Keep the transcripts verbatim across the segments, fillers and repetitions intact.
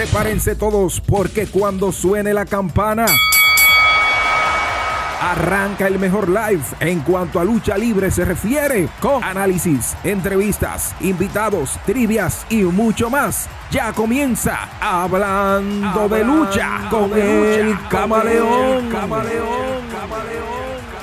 Prepárense todos porque cuando suene la campana, arranca el mejor live en cuanto a lucha libre se refiere, con análisis, entrevistas, invitados, trivias y mucho más. Ya comienza Hablando, Hablando de Lucha con de el lucha, Camaleón. Camaleón. Camaleón.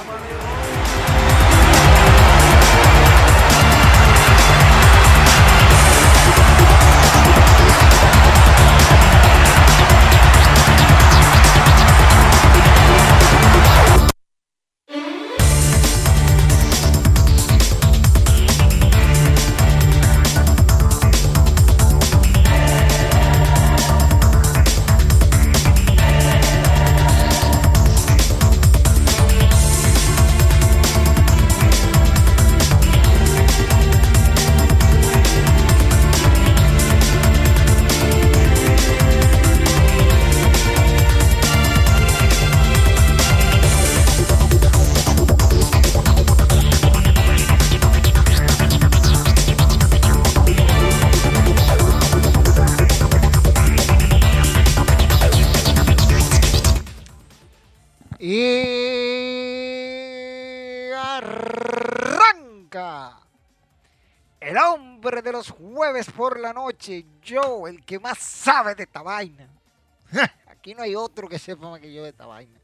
De los jueves por la noche, yo, el que más sabe de esta vaina. Aquí no hay otro que sepa más que yo de esta vaina.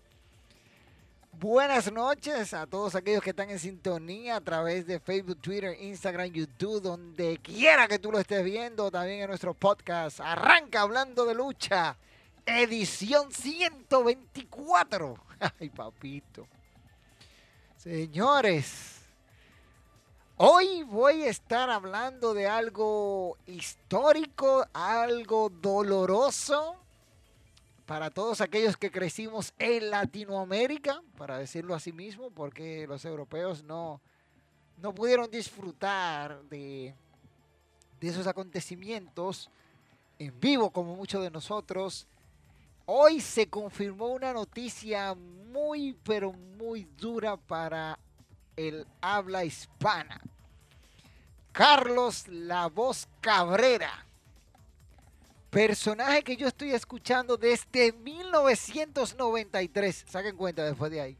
Buenas noches a todos aquellos que están en sintonía a través de Facebook, Twitter, Instagram, YouTube, donde quiera que tú lo estés viendo, también en nuestro podcast. Arranca Hablando de Lucha, edición ciento veinticuatro. Ay, papito. Señores, hoy voy a estar hablando de algo histórico, algo doloroso para todos aquellos que crecimos en Latinoamérica, para decirlo así mismo, porque los europeos no, no pudieron disfrutar de, de esos acontecimientos en vivo como muchos de nosotros. Hoy se confirmó una noticia muy, pero muy dura para el habla hispana. Carlos La Voz Cabrera, personaje que yo estoy escuchando desde mil novecientos noventa y tres, saquen cuenta después de ahí.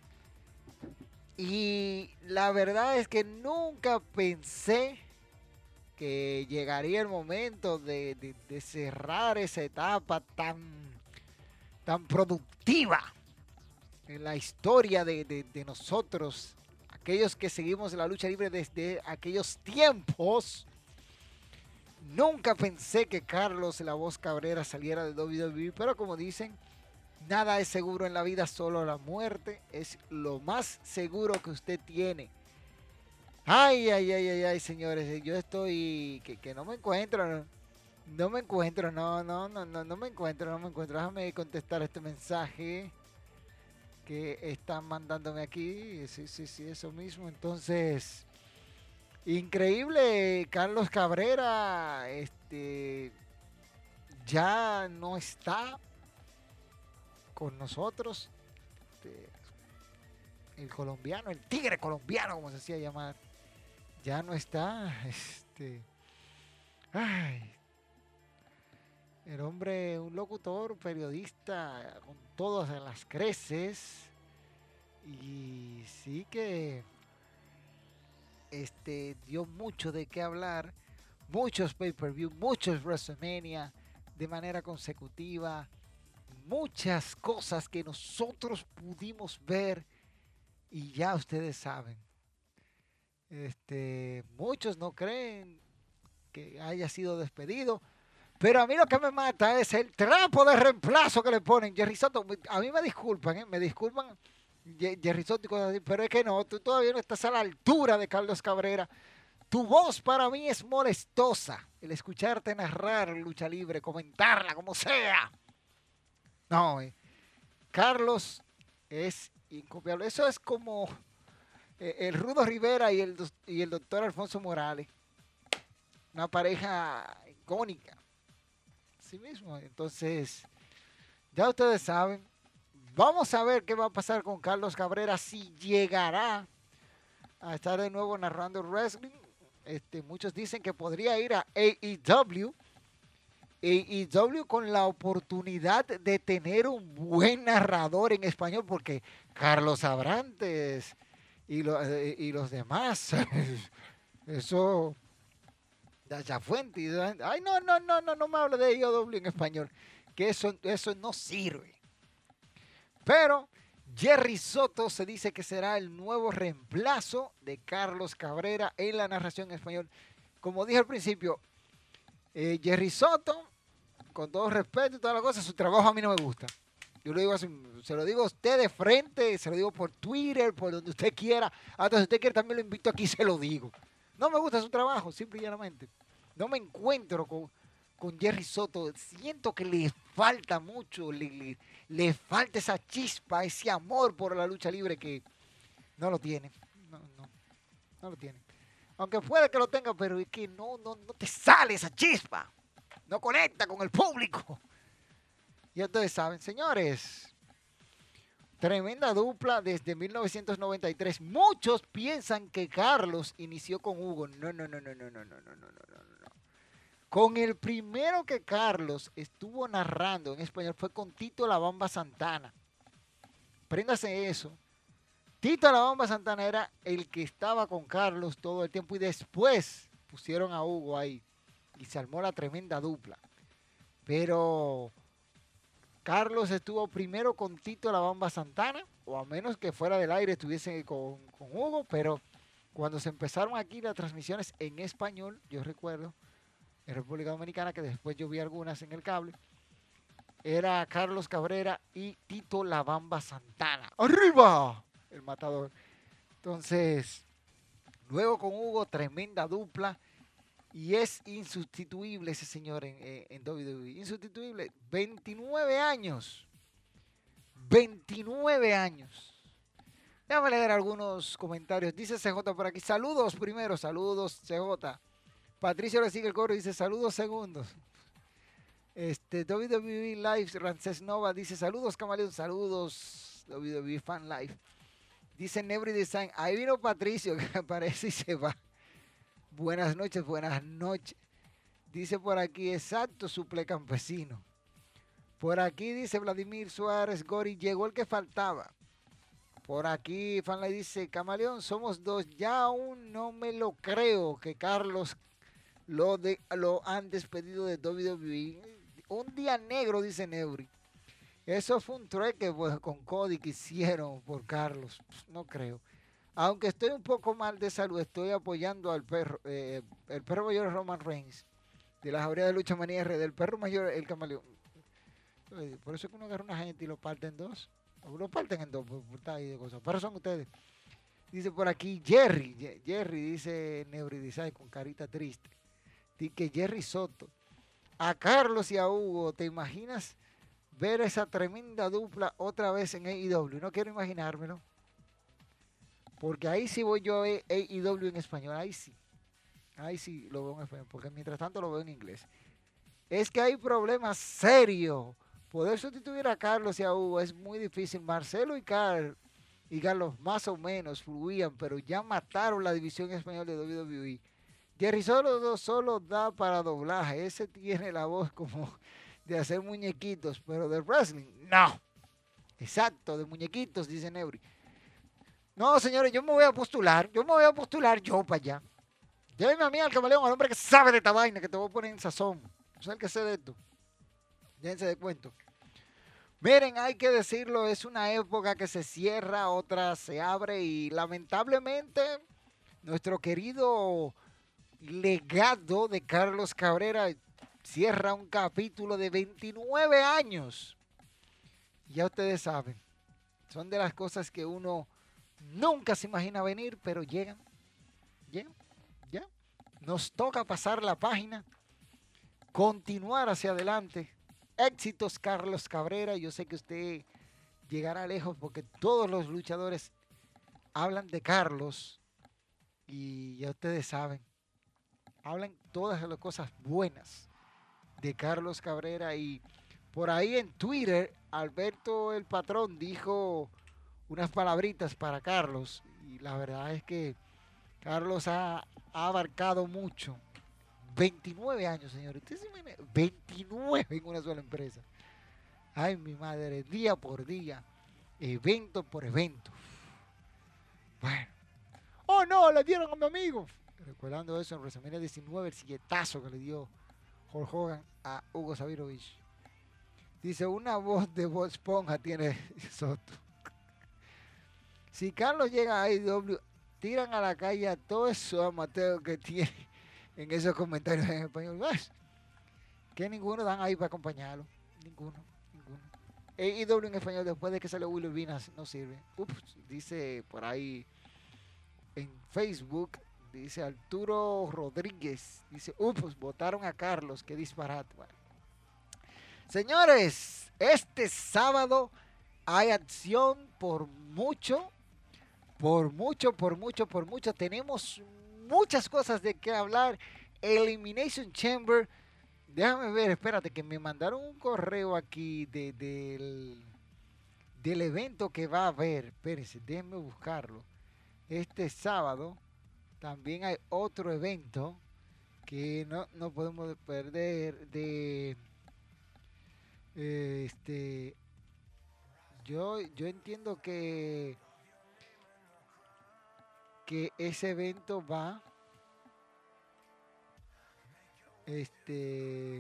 Y la verdad es que nunca pensé que llegaría el momento de, de, de cerrar esa etapa tan, tan productiva en la historia de, de, de nosotros, aquellos que seguimos la lucha libre desde aquellos tiempos. Nunca pensé que Carlos La Voz Cabrera saliera de doble u doble u E, pero como dicen, nada es seguro en la vida, solo la muerte es lo más seguro que usted tiene. Ay, ay, ay, ay, ay, señores, yo estoy, que, que no me encuentro, no, no me encuentro, no, no, no, no, no me encuentro, no me encuentro. Déjame contestar este mensaje que están mandándome aquí. Sí, sí, sí, eso mismo. Entonces, increíble, Carlos Cabrera, este, ya no está con nosotros. Este, el colombiano, el tigre colombiano, como se hacía llamar, ya no está. Este, ay, el hombre, un locutor, periodista, con todas las creces. Y sí que este, dio mucho de qué hablar. Muchos pay-per-view, muchos WrestleMania de manera consecutiva. Muchas cosas que nosotros pudimos ver. Y ya ustedes saben. Este, muchos no creen que haya sido despedido. Pero a mí lo que me mata es el trapo de reemplazo que le ponen. Jerry Soto, a mí me disculpan, ¿eh? me disculpan Jerry Soto, pero es que no, tú todavía no estás a la altura de Carlos Cabrera. Tu voz para mí es molestosa. El escucharte narrar lucha libre, comentarla, como sea. No, eh. Carlos es incopiable. Eso es como eh, el Rudo Rivera y el, y el doctor Alfonso Morales. Una pareja icónica. Sí mismo. Entonces, ya ustedes saben. Vamos a ver qué va a pasar con Carlos Cabrera, si llegará a estar de nuevo narrando wrestling. Este, muchos dicen que podría ir a A E W. Y, y W con la oportunidad de tener un buen narrador en español, porque Carlos Abrantes y, lo, eh, y los demás, eso, Dacha Fuente, ay, no, no, no, no, no me hable de I O W en español, que eso, eso no sirve. Pero Jerry Soto se dice que será el nuevo reemplazo de Carlos Cabrera en la narración en español. Como dije al principio, eh, Jerry Soto, con todo respeto y todas las cosas, su trabajo a mí no me gusta. Yo lo digo así, se lo digo a usted de frente, se lo digo por Twitter, por donde usted quiera. Hasta si usted quiere también lo invito aquí, se lo digo. No me gusta su trabajo, simple y llanamente. No me encuentro con, con Jerry Soto. Siento que le falta mucho, le, le, le falta esa chispa, ese amor por la lucha libre que no lo tiene. No, no, no lo tiene. Aunque puede que lo tenga, pero es que no, no, no te sale esa chispa. No conecta con el público. Ya ustedes saben, señores. Tremenda dupla desde mil novecientos noventa y tres. Muchos piensan que Carlos inició con Hugo. No, no, no, no, no, no, no, no, no, no, no. Con el primero que Carlos estuvo narrando en español fue con Tito La Bamba Santana. Préndase eso. Tito La Bamba Santana era el que estaba con Carlos todo el tiempo y después pusieron a Hugo ahí y se armó la tremenda dupla. Pero Carlos estuvo primero con Tito La Bamba Santana, o a menos que fuera del aire estuviese con, con Hugo, pero cuando se empezaron aquí las transmisiones en español, yo recuerdo, en República Dominicana, que después yo vi algunas en el cable, era Carlos Cabrera y Tito La Bamba Santana. ¡Arriba! El matador. Entonces, luego con Hugo, tremenda dupla. Y es insustituible ese señor en, en, en W W E. Insustituible. veintinueve años. veintinueve años. Déjame leer algunos comentarios. Dice C J por aquí. Saludos primero. Saludos, C J. Patricio le sigue el coro y dice saludos segundos. Este, W W E Live, Ramsés Nova dice saludos, Camaleón. Saludos, W W E Fan Live. Dice Nebri Design. Ahí vino Patricio que aparece y se va. Buenas noches, buenas noches. Dice por aquí, exacto, suple campesino. Por aquí dice Vladimir Suárez Gori, llegó el que faltaba. Por aquí Fanlay dice, Camaleón, somos dos. Ya aún no me lo creo que Carlos lo, de, lo han despedido de W W E. Un día negro, dice Neuri. Eso fue un trueque pues, con Cody que hicieron por Carlos. Pues, no creo. Aunque estoy un poco mal de salud, estoy apoyando al perro, eh, el perro mayor Roman Reigns, de la jauría de Lucha Manía R, del perro mayor el Camaleón. Por eso es que uno agarra una gente y lo parte en dos. O lo parten en dos, por, por tal y de cosas. Pero son ustedes. Dice por aquí Jerry, Jerry dice Neuridizay con carita triste. Dice que Jerry Soto. A Carlos y a Hugo, ¿te imaginas ver esa tremenda dupla otra vez en A E W? No quiero imaginármelo. Porque ahí sí voy yo a A E W en español, ahí sí. Ahí sí lo veo en español, porque mientras tanto lo veo en inglés. Es que hay problemas serios. Poder sustituir a Carlos y a Hugo es muy difícil. Marcelo y, Carl, y Carlos más o menos fluían, pero ya mataron la división española de W W E. Jerry solo, solo da para doblaje. Ese tiene la voz como de hacer muñequitos, pero de wrestling, no. Exacto, de muñequitos, dice Neuri. No, señores, yo me voy a postular. Yo me voy a postular yo para allá. Llévenme a mí al Camaleón, al hombre que sabe de esta vaina, que te voy a poner en sazón. No sé el que sé de esto. Llévense de cuento. Miren, hay que decirlo, es una época que se cierra, otra se abre y lamentablemente nuestro querido legado de Carlos Cabrera cierra un capítulo de veintinueve años. Ya ustedes saben, son de las cosas que uno nunca se imagina venir, pero llegan, llegan, ya. Nos toca pasar la página, continuar hacia adelante. Éxitos, Carlos Cabrera. Yo sé que usted llegará lejos porque todos los luchadores hablan de Carlos y ya ustedes saben, hablan todas las cosas buenas de Carlos Cabrera. Y por ahí en Twitter, Alberto el Patrón dijo unas palabritas para Carlos y la verdad es que Carlos ha, ha abarcado mucho. veintinueve años, señores. ¿Ustedes se imaginan? diecinueve en una sola empresa. Ay, mi madre, día por día, evento por evento. Bueno. Oh, no, le dieron a mi amigo. Recordando eso en WrestleMania diecinueve, el silletazo que le dio Hulk Hogan a Hugo Sabinovich. Dice, una voz de Bob Esponja tiene Soto. Si Carlos llega a A E W, tiran a la calle a todo eso amateur que tiene en esos comentarios en español. ¿Ves? Que ninguno dan ahí para acompañarlo. Ninguno, ninguno. A E W en español, después de que salió Willow Vinas, no sirve. Ups, dice por ahí en Facebook, dice Arturo Rodríguez, dice, ups, votaron a Carlos, qué disparate. Bueno. Señores, este sábado hay acción por mucho, por mucho, por mucho, por mucho. Tenemos muchas cosas de qué hablar. Elimination Chamber. Déjame ver, espérate, que me mandaron un correo aquí de, de, del, del evento que va a haber. Espérense, déjenme buscarlo. Este sábado también hay otro evento que no, no podemos perder de eh, este yo yo entiendo que que ese evento va este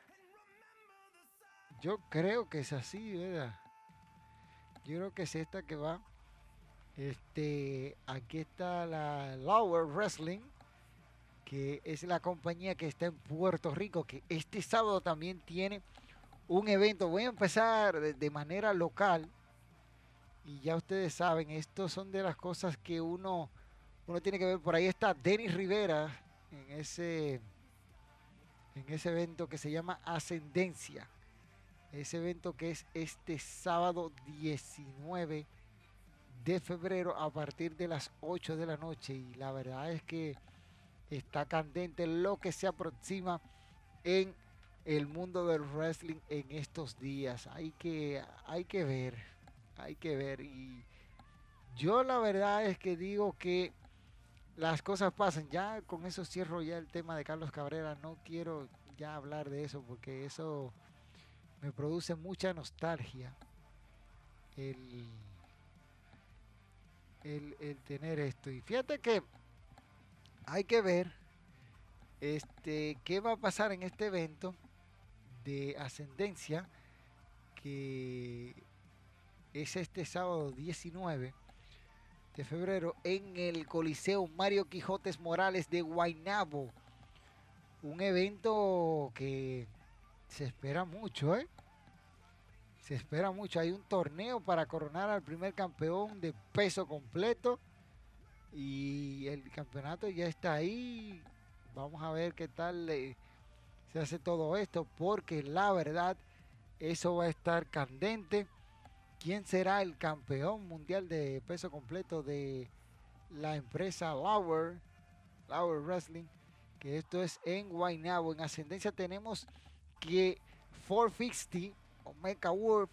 yo creo que es así, ¿verdad? Yo creo que es esta que va. Este, aquí está la Lower Wrestling, que es la compañía que está en Puerto Rico, que este sábado también tiene un evento. Voy a empezar de, de manera local, y ya ustedes saben, estos son de las cosas que uno, uno tiene que ver. Por ahí está Denis Rivera en ese, en ese evento que se llama Ascendencia. Ese evento que es este sábado diecinueve de febrero a partir de las ocho de la noche, y la verdad es que está candente lo que se aproxima en el mundo del wrestling en estos días. Hay que, hay que ver, hay que ver. Y yo la verdad es que digo que las cosas pasan. Ya con eso cierro ya el tema de Carlos Cabrera. No quiero ya hablar de eso porque eso me produce mucha nostalgia. El El, el tener esto. Y fíjate que hay que ver este qué va a pasar en este evento de Ascendencia, que es este sábado diecinueve de febrero en el Coliseo Mario Quijotes Morales de Guaynabo. Un evento que se espera mucho, ¿eh? Se espera mucho. Hay un torneo para coronar al primer campeón de peso completo. Y el campeonato ya está ahí. Vamos a ver qué tal eh, se hace todo esto. Porque la verdad, eso va a estar candente. ¿Quién será el campeón mundial de peso completo de la empresa Lauer, Lauer Wrestling? Que esto es en Guaynabo. En Ascendencia tenemos que cuatrocientos cincuenta Omega Wolf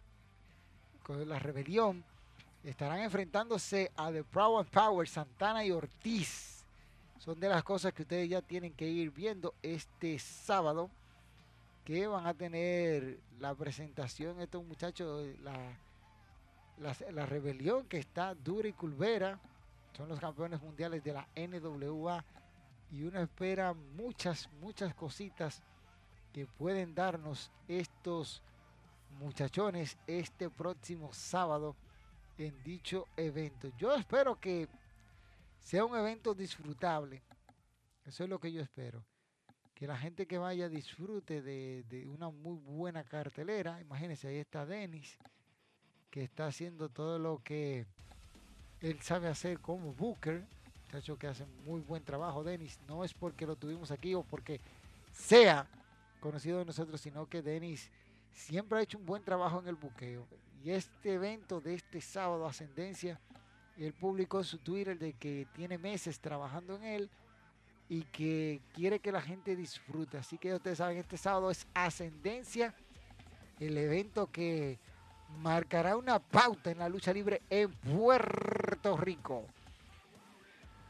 con la Rebelión estarán enfrentándose a The Proud and Power, Santana y Ortiz. Son de las cosas que ustedes ya tienen que ir viendo este sábado, que van a tener la presentación estos muchachos, la, la, la Rebelión, que está dura y culvera. Son los campeones mundiales de la N W A y uno espera muchas, muchas cositas que pueden darnos estos muchachones este próximo sábado en dicho evento. Yo espero que sea un evento disfrutable. Eso es lo que yo espero. Que la gente que vaya disfrute de, de una muy buena cartelera. Imagínense, ahí está Denis, que está haciendo todo lo que él sabe hacer como Booker. Muchacho que hace muy buen trabajo, Denis. No es porque lo tuvimos aquí o porque sea conocido de nosotros, sino que Denis siempre ha hecho un buen trabajo en el buqueo. Y este evento de este sábado, Ascendencia, él publicó en su Twitter de que tiene meses trabajando en él y que quiere que la gente disfrute. Así que ustedes saben, este sábado es Ascendencia, el evento que marcará una pauta en la lucha libre en Puerto Rico.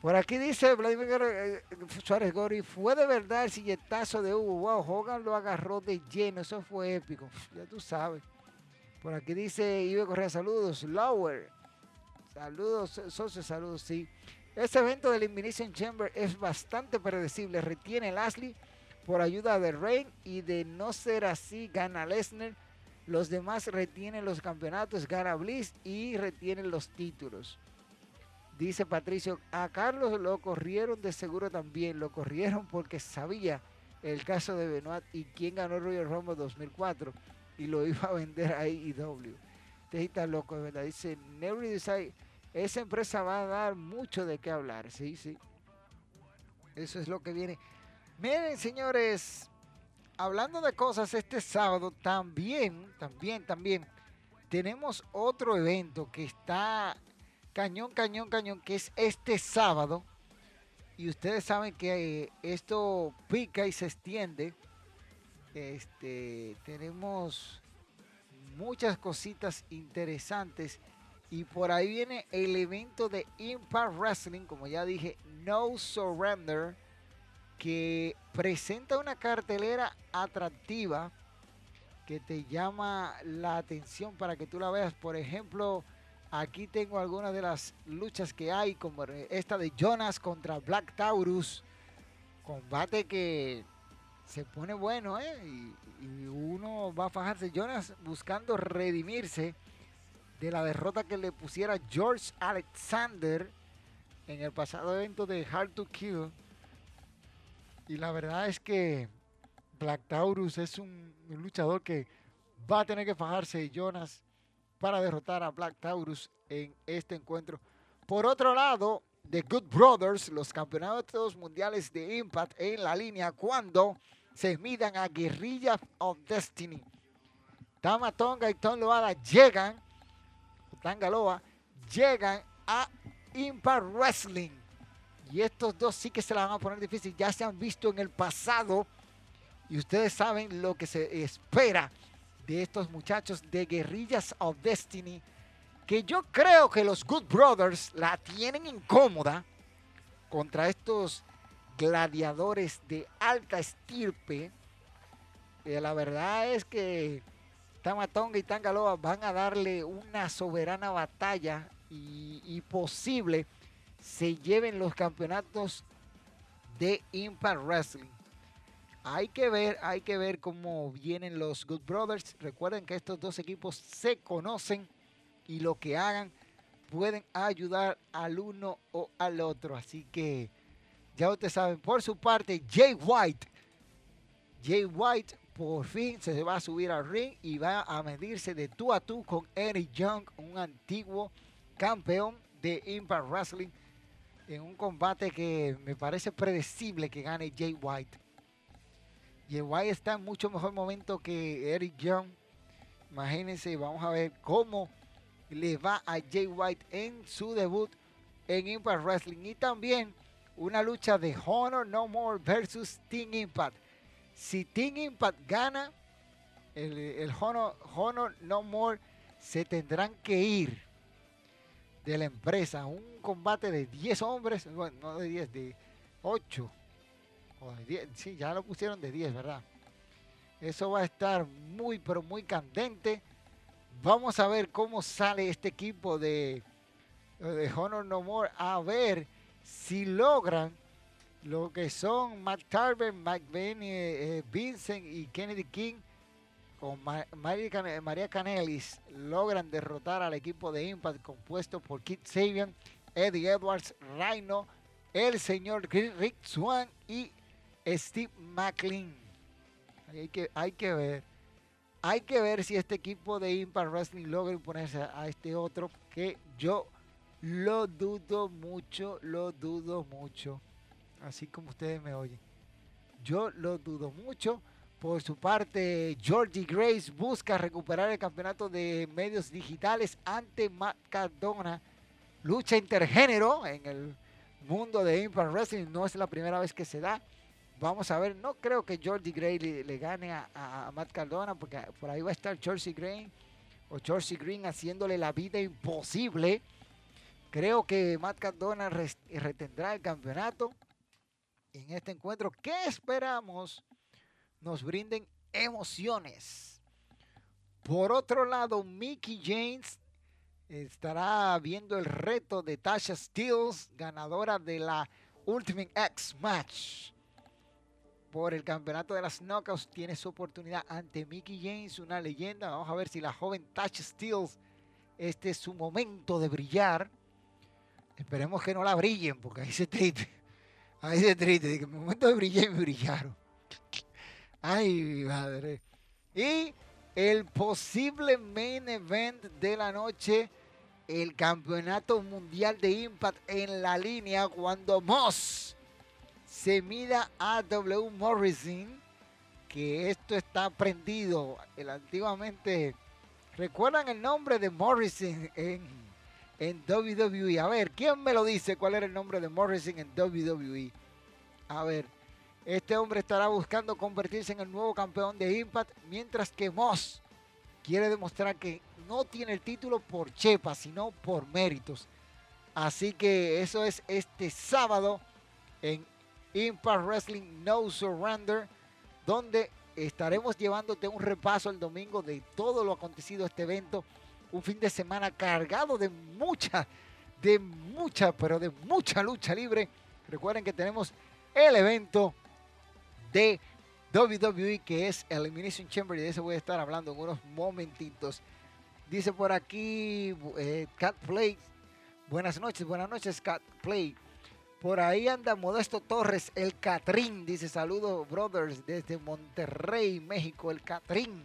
Por aquí dice Vladimir eh, Suárez Gori, fue de verdad el silletazo de Hugo. Wow, Hogan lo agarró de lleno, eso fue épico. Ya tú sabes. Por aquí dice Ibe Correa, saludos. Lower, saludos, socio, saludos, sí. Este evento del Elimination Chamber es bastante predecible. Retiene Lashley por ayuda de Reign y de no ser así gana Lesnar. Los demás retienen los campeonatos, gana Bliss y retienen los títulos. Dice Patricio, a Carlos lo corrieron de seguro también. Lo corrieron porque sabía el caso de Benoit y quién ganó el Royal Rumble dos mil cuatro y lo iba a vender a A E W. Te está loco, de verdad. Dice, Never Decide, esa empresa va a dar mucho de qué hablar. Sí, sí. Eso es lo que viene. Miren, señores, hablando de cosas, este sábado también, también, también, tenemos otro evento que está cañón, cañón, cañón, que es este sábado. Y ustedes saben que eh, esto pica y se extiende. Este, tenemos muchas cositas interesantes. Y por ahí viene el evento de Impact Wrestling, como ya dije, No Surrender, que presenta una cartelera atractiva que te llama la atención para que tú la veas. Por ejemplo, aquí tengo algunas de las luchas que hay, como esta de Jonas contra Black Taurus. Combate que se pone bueno, ¿eh? Y, y uno va a fajarse. Jonas buscando redimirse de la derrota que le pusiera George Alexander en el pasado evento de Hard to Kill. Y la verdad es que Black Taurus es un, un luchador que va a tener que fajarse Jonas para derrotar a Black Taurus en este encuentro. Por otro lado, The Good Brothers, los campeonatos mundiales de Impact en la línea cuando se midan a Guerrilla of Destiny. Tama Tonga y Tom Loada llegan, Tangaloa, llegan a Impact Wrestling. Y estos dos sí que se la van a poner difícil. Ya se han visto en el pasado. Y ustedes saben lo que se espera de estos muchachos de Guerrillas of Destiny. Que yo creo que los Good Brothers la tienen incómoda contra estos gladiadores de alta estirpe. Eh, la verdad es que Tama Tonga y Tangaloa van a darle una soberana batalla. Y, y posible se lleven los campeonatos de Impact Wrestling. Hay que ver, hay que ver cómo vienen los Good Brothers. Recuerden que estos dos equipos se conocen y lo que hagan pueden ayudar al uno o al otro. Así que ya ustedes saben. Por su parte, Jay White. Jay White por fin se va a subir al ring y va a medirse de tú a tú con Eric Young, un antiguo campeón de Impact Wrestling, en un combate que me parece predecible que gane Jay White. Jay White está en mucho mejor momento que Eric Young. Imagínense, vamos a ver cómo le va a Jay White en su debut en Impact Wrestling. Y también una lucha de Honor No More versus Team Impact. Si Team Impact gana, el, el Honor, Honor No More se tendrán que ir de la empresa. Un combate de diez hombres, bueno, no de diez, de ocho. O de diez, sí, ya lo pusieron de diez, ¿verdad? Eso va a estar muy, pero muy candente. Vamos a ver cómo sale este equipo de, de Honor No More. A ver si logran lo que son Matt Tarver, Mike Benny, eh, Vincent y Kennedy King con Ma María, Can María Canelis logran derrotar al equipo de Impact compuesto por Kit Sabian, Eddie Edwards, Rhino, el señor Rick Swan y Steve McLean. Hay que, hay que ver. Hay que ver si este equipo de Impact Wrestling logra imponerse a, a este otro, que yo lo dudo mucho, lo dudo mucho. Así como ustedes me oyen. Yo lo dudo mucho. Por su parte, Georgie Grace busca recuperar el campeonato de medios digitales ante Matt Cardona. Lucha intergénero en el mundo de Impact Wrestling. No es la primera vez que se da. Vamos a ver. No creo que Georgie Grace le, le gane a, a, a Matt Cardona, porque por ahí va a estar Georgie Green o Georgie Green haciéndole la vida imposible. Creo que Matt Cardona res- retendrá el campeonato en este encuentro que esperamos nos brinden emociones. Por otro lado, Mickie James estará viendo el reto de Tasha Steelz, ganadora de la Ultimate X Match. Por el campeonato de las Knockouts tiene su oportunidad ante Mickie James, una leyenda. Vamos a ver si la joven Tasha Steelz, este es su momento de brillar. Esperemos que no la brillen, porque ahí se triste. Ahí se triste, de que en el momento de brillar me brillaron. Ay, mi madre. Y el posible main event de la noche, el campeonato mundial de Impact en la línea cuando Moss se mida a W. Morrison, que esto está prendido. El antiguamente, ¿recuerdan el nombre de Morrison en, en W W E? A ver, ¿quién me lo dice cuál era el nombre de Morrison en W W E? A ver, este hombre estará buscando convertirse en el nuevo campeón de Impact, mientras que Moss quiere demostrar que no tiene el título por chepa, sino por méritos. Así que eso es este sábado en Impact Wrestling No Surrender, donde estaremos llevándote un repaso el domingo de todo lo acontecido en este evento. Un fin de semana cargado de mucha, de mucha, pero de mucha lucha libre. Recuerden que tenemos el evento de W W E, que es Elimination Chamber, y de eso voy a estar hablando en unos momentitos. Dice por aquí eh, Cat Play, buenas noches, buenas noches Cat Play. Por ahí anda Modesto Torres, el Catrín, dice saludos brothers desde Monterrey, México, el Catrín.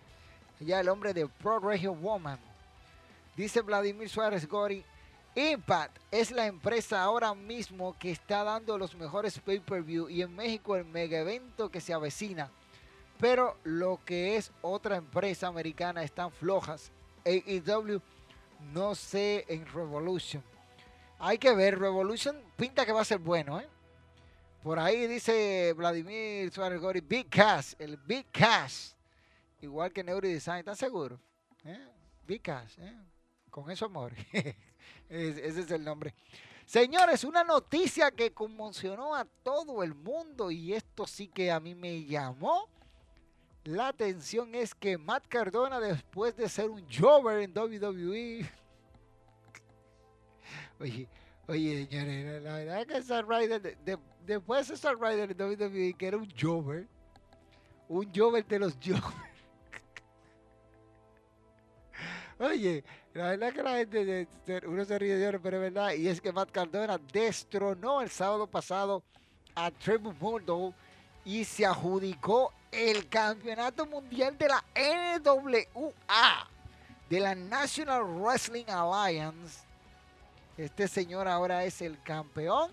Ya el hombre de Pro Regio Woman. Dice Vladimir Suárez Gori, Impact es la empresa ahora mismo que está dando los mejores pay-per-view y en México el mega evento que se avecina. Pero lo que es otra empresa americana están flojas. A E W no sé en Revolution. Hay que ver, Revolution pinta que va a ser bueno, ¿eh? Por ahí dice Vladimir Suárez Gori, Big Cash, el Big Cash. Igual que Neurodesign, ¿están seguros? ¿Eh? Big Cash, ¿eh? Con eso amor. Ese es el nombre. Señores, una noticia que conmocionó a todo el mundo y esto sí que a mí me llamó la atención, es que Matt Cardona, después de ser un jobber en W W E, oye, oye señores, la verdad es que Zack Ryder, de, de, después de Zack Ryder en W W E, que era un jobber, un jobber de los jobbers. Oye, la verdad que la gente, de- de- uno se ríe de oro, pero es verdad, y es que Matt Cardona destronó el sábado pasado a Trevor Murdoch y se adjudicó el campeonato mundial de la N W A, de la National Wrestling Alliance. Este señor ahora es el campeón.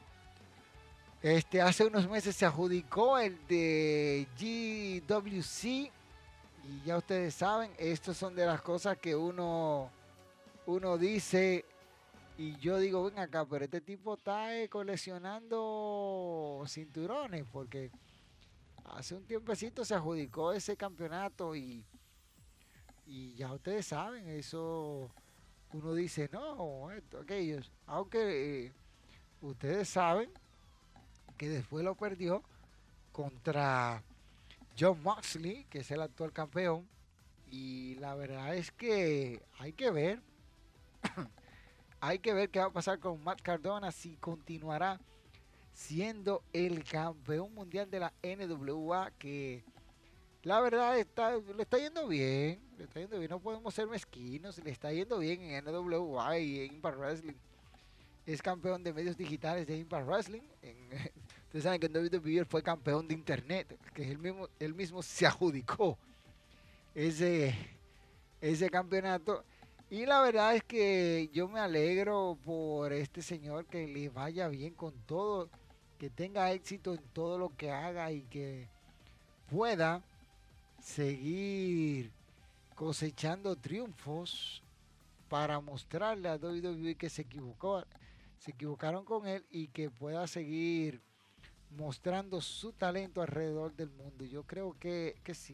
Este, hace unos meses se adjudicó el de G W C. Y ya ustedes saben, estas son de las cosas que uno, uno dice. Y yo digo, ven acá, pero este tipo está eh, coleccionando cinturones. Porque hace un tiempecito se adjudicó ese campeonato. Y, y ya ustedes saben, eso uno dice, no, esto, aquellos. Aunque eh, ustedes saben que después lo perdió contra John Moxley, que es el actual campeón. Y la verdad es que hay que ver, hay que ver qué va a pasar con Matt Cardona, si continuará siendo el campeón mundial de la N W A, que la verdad está, le está yendo bien, le está yendo bien, no podemos ser mezquinos, le está yendo bien en N W A y en Impact Wrestling. Es campeón de medios digitales de Impact Wrestling. En, ustedes saben que en W W E fue campeón de internet, que él mismo, él mismo se adjudicó ese, ese campeonato. Y la verdad es que yo me alegro por este señor, que le vaya bien con todo, que tenga éxito en todo lo que haga y que pueda seguir cosechando triunfos para mostrarle a W W E que se equivocó, se equivocaron con él, y que pueda seguir mostrando su talento alrededor del mundo. Yo creo que, que sí,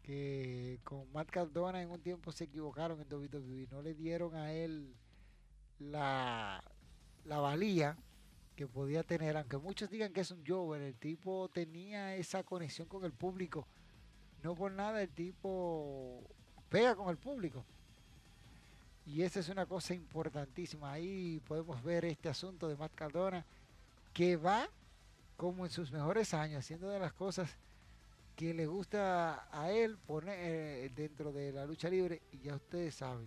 que con Matt Cardona en un tiempo se equivocaron en W W E, no le dieron a él la, la valía que podía tener, aunque muchos digan que es un Jover, el tipo tenía esa conexión con el público. No por nada el tipo pega con el público. Y esa es una cosa importantísima. Ahí podemos ver este asunto de Matt Cardona, que va como en sus mejores años, haciendo de las cosas que le gusta a él poner eh, dentro de la lucha libre. Y ya ustedes saben,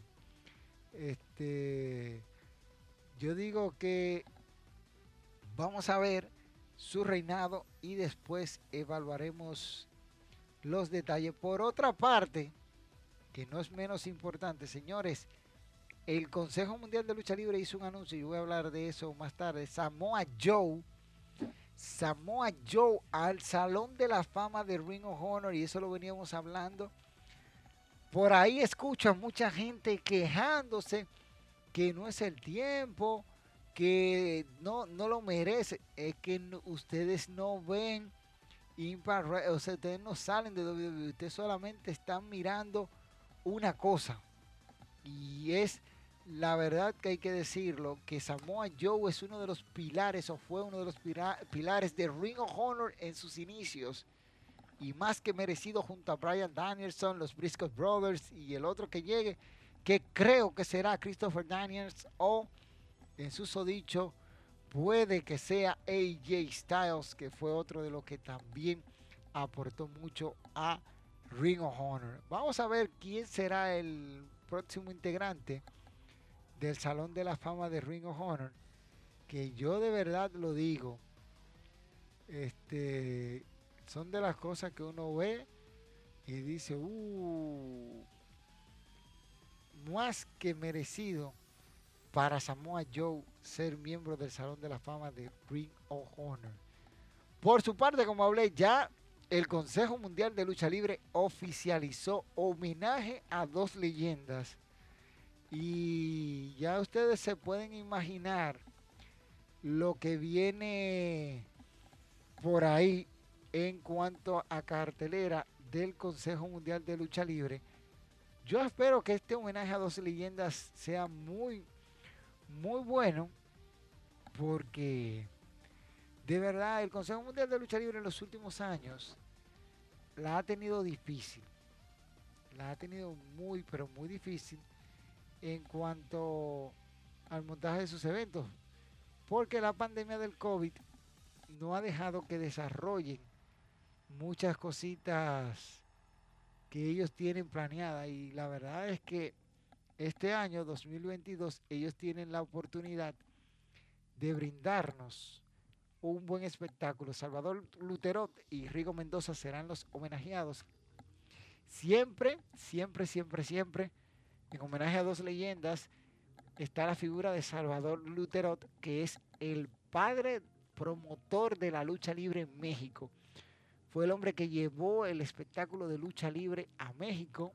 este, yo digo que vamos a ver su reinado y después evaluaremos los detalles. Por otra parte, que no es menos importante, señores, el Consejo Mundial de Lucha Libre hizo un anuncio, y voy a hablar de eso más tarde. Samoa Joe, Samoa Joe al Salón de la Fama de Ring of Honor, y eso lo veníamos hablando. Por ahí escucho a mucha gente quejándose que no es el tiempo, que no, no lo merece. Es que no, ustedes no ven Impact, o sea, ustedes no salen de W W E, ustedes solamente están mirando una cosa, y es la verdad que hay que decirlo, que Samoa Joe es uno de los pilares, o fue uno de los pilares de Ring of Honor en sus inicios, y más que merecido, junto a Bryan Danielson, los Briscoe Brothers y el otro que llegue, que creo que será Christopher Daniels, o en susodicho puede que sea A J Styles, que fue otro de los que también aportó mucho a Ring of Honor. Vamos a ver quién será el próximo integrante del Salón de la Fama de Ring of Honor, que yo de verdad lo digo, este, son de las cosas que uno ve y dice, uh, más que merecido para Samoa Joe ser miembro del Salón de la Fama de Ring of Honor. Por su parte, como hablé, ya el Consejo Mundial de Lucha Libre oficializó homenaje a dos leyendas. Y ya ustedes se pueden imaginar lo que viene por ahí en cuanto a cartelera del Consejo Mundial de Lucha Libre. Yo espero que este homenaje a dos leyendas sea muy, muy bueno, porque de verdad el Consejo Mundial de Lucha Libre en los últimos años la ha tenido difícil. La ha tenido muy, pero muy difícil en cuanto al montaje de sus eventos, porque la pandemia del COVID no ha dejado que desarrollen muchas cositas que ellos tienen planeadas, y la verdad es que este año dos mil veintidós ellos tienen la oportunidad de brindarnos un buen espectáculo. Salvador Luterot y Rigo Mendoza serán los homenajeados. Siempre, siempre, siempre, siempre, en homenaje a dos leyendas, está la figura de Salvador Luterot, que es el padre promotor de la lucha libre en México. Fue el hombre que llevó el espectáculo de lucha libre a México,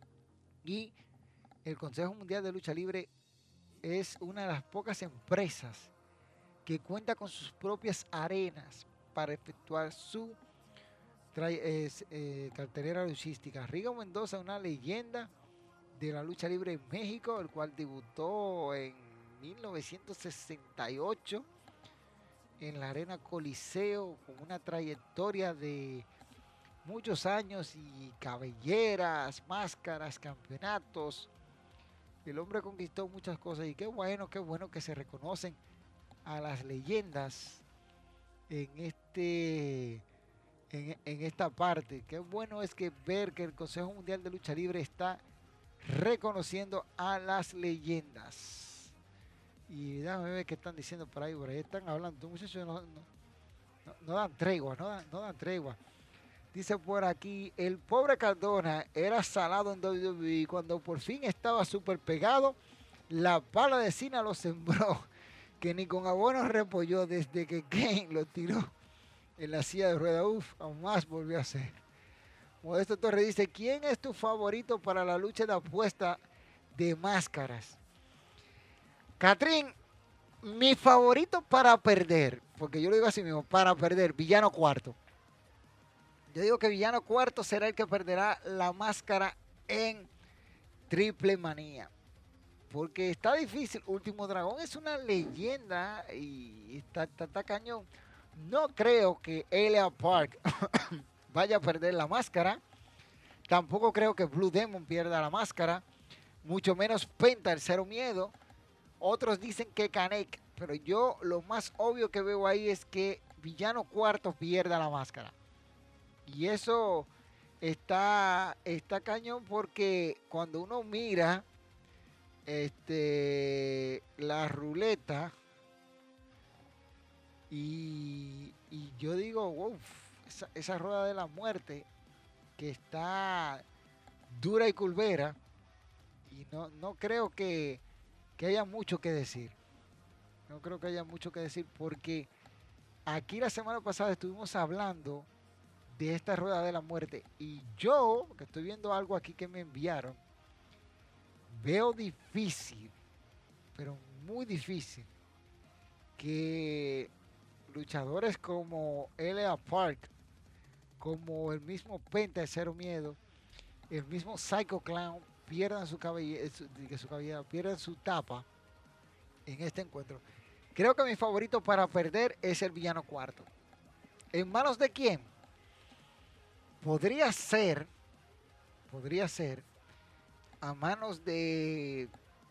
y el Consejo Mundial de Lucha Libre es una de las pocas empresas que cuenta con sus propias arenas para efectuar su eh, eh, cartelera luchística. Rigo Mendoza, una leyenda de la lucha libre en México, el cual debutó en mil novecientos sesenta y ocho en la Arena Coliseo, con una trayectoria de muchos años y cabelleras, máscaras, campeonatos. El hombre conquistó muchas cosas, y qué bueno, qué bueno que se reconocen a las leyendas en este en, en esta parte. Qué bueno es que ver que el Consejo Mundial de Lucha Libre está reconociendo a las leyendas. Y déjame ver qué están diciendo por ahí. Por ahí están hablando. Muchachos no, no, no, no dan tregua, no dan, no dan tregua. Dice por aquí, el pobre Cardona era salado en W W E. Cuando por fin estaba súper pegado, la pala de Cena lo sembró, que ni con abono repolló desde que Kane lo tiró en la silla de rueda. Uf, aún más volvió a ser. Modesto Torres dice, ¿quién es tu favorito para la lucha de apuesta de máscaras? Catrín, mi favorito para perder, porque yo lo digo así mismo, para perder, Villano Cuarto. Yo digo que Villano Cuarto será el que perderá la máscara en Triple Manía. porque está difícil. Último Dragón es una leyenda y está, está, está cañón. No creo que Elia Park vaya a perder la máscara. Tampoco creo que Blue Demon pierda la máscara. Mucho menos Penta, el Cero Miedo. Otros dicen que Kanek. Pero yo lo más obvio que veo ahí es que Villano Cuarto pierda la máscara. Y eso está, está cañón porque cuando uno mira este, la ruleta y, y yo digo, wow, esa, esa rueda de la muerte que está dura y culvera y no, no creo que, que haya mucho que decir. No creo que haya mucho que decir porque aquí la semana pasada estuvimos hablando de esta rueda de la muerte y yo, que estoy viendo algo aquí que me enviaron, veo difícil, pero muy difícil, que luchadores como L A Park, como el mismo Penta de Cero Miedo, el mismo Psycho Clown pierdan su cabellera, su, su cabellera, pierdan su tapa en este encuentro. Creo que mi favorito para perder es el Villano Cuarto. ¿En manos de quién? Podría ser, podría ser a manos de,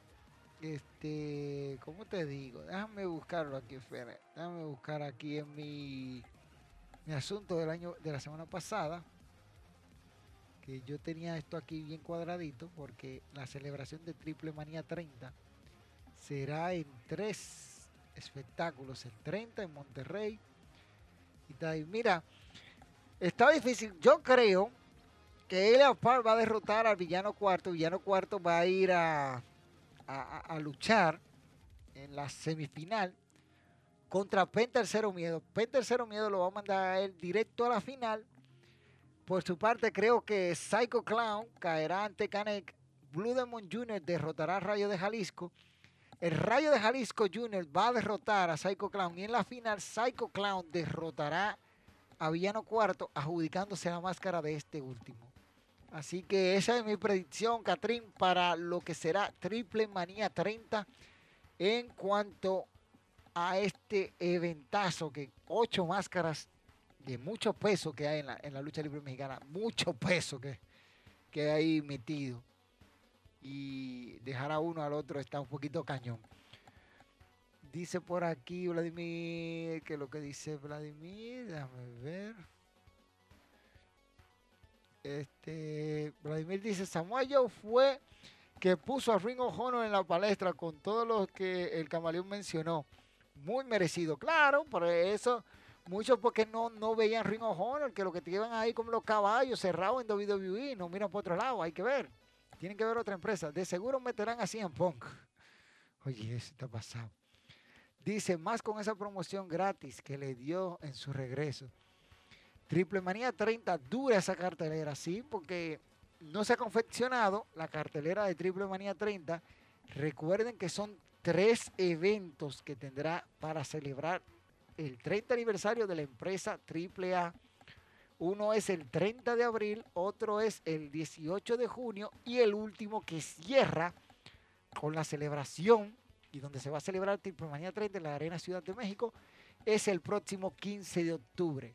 este, ¿cómo te digo? Déjame buscarlo aquí, Fede. Déjame buscar aquí en mi, mi asunto del año, de la semana pasada, que yo tenía esto aquí bien cuadradito, porque la celebración de Triple Manía treinta será en tres espectáculos, el treinta en Monterrey. Y tal. Mira, está difícil. Yo creo que Elia Park va a derrotar al Villano Cuarto. Villano Cuarto va a ir a, a, a luchar en la semifinal contra Penta el Cero Miedo. Penta el Cero Miedo lo va a mandar a él directo a la final. Por su parte, creo que Psycho Clown caerá ante Kanek. Blue Demon junior derrotará a Rayo de Jalisco. El Rayo de Jalisco junior va a derrotar a Psycho Clown. Y en la final, Psycho Clown derrotará a Villano Cuarto, adjudicándose la máscara de este último. Así que esa es mi predicción, Catrín, para lo que será Triple Manía treinta en cuanto a este eventazo, que ocho máscaras de mucho peso que hay en la, en la lucha libre mexicana, mucho peso que, que hay metido. Y dejar a uno al otro está un poquito cañón. Dice por aquí Vladimir, que lo que dice Vladimir, déjame ver. Este, Vladimir dice, Samoa Joe fue que puso a Ring of Honor en la palestra con todo lo que el camaleón mencionó. Muy merecido, claro, por eso muchos porque no, no veían Ring of Honor, que lo que te llevan ahí como los caballos cerrados en W W E, no miran por otro lado, hay que ver. Tienen que ver otra empresa. De seguro meterán así en Punk. Oye, eso está pasado. Dice, más con esa promoción gratis que le dio en su regreso. Triple Manía treinta, dura esa cartelera, sí, porque no se ha confeccionado la cartelera de Triple Manía treinta. Recuerden que son tres eventos que tendrá para celebrar el treinta aniversario de la empresa Triple A. Uno es el treinta de abril, otro es el dieciocho de junio y el último que cierra con la celebración y donde se va a celebrar Triple Manía treinta en la Arena Ciudad de México es el próximo quince de octubre.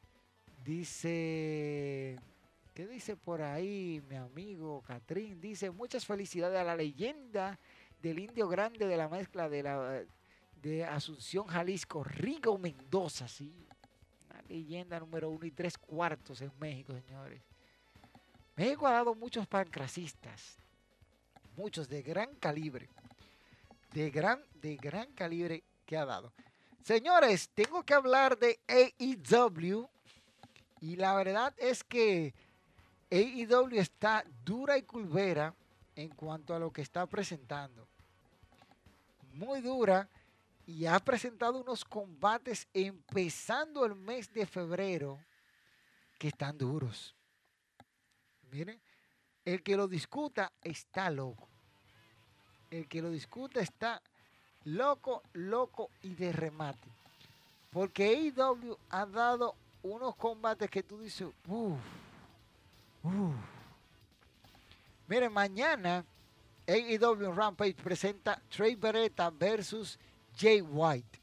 Dice, ¿qué dice por ahí mi amigo Catrín? Dice, muchas felicidades a la leyenda del Indio Grande de la mezcla de, la, de Asunción, Jalisco, Rigo Mendoza, sí. Leyenda número uno y tres cuartos en México, señores. México ha dado muchos pancracistas, muchos de gran calibre, de gran, de gran calibre que ha dado. Señores, tengo que hablar de A E W y la verdad es que A E W está dura y culvera en cuanto a lo que está presentando. Muy dura. Y ha presentado unos combates empezando el mes de febrero que están duros. Miren, el que lo discuta está loco. El que lo discuta está loco, loco y de remate. Porque A E W ha dado unos combates que tú dices, uff, uff. Miren, mañana A E W Rampage presenta Trey Beretta versus Jay White.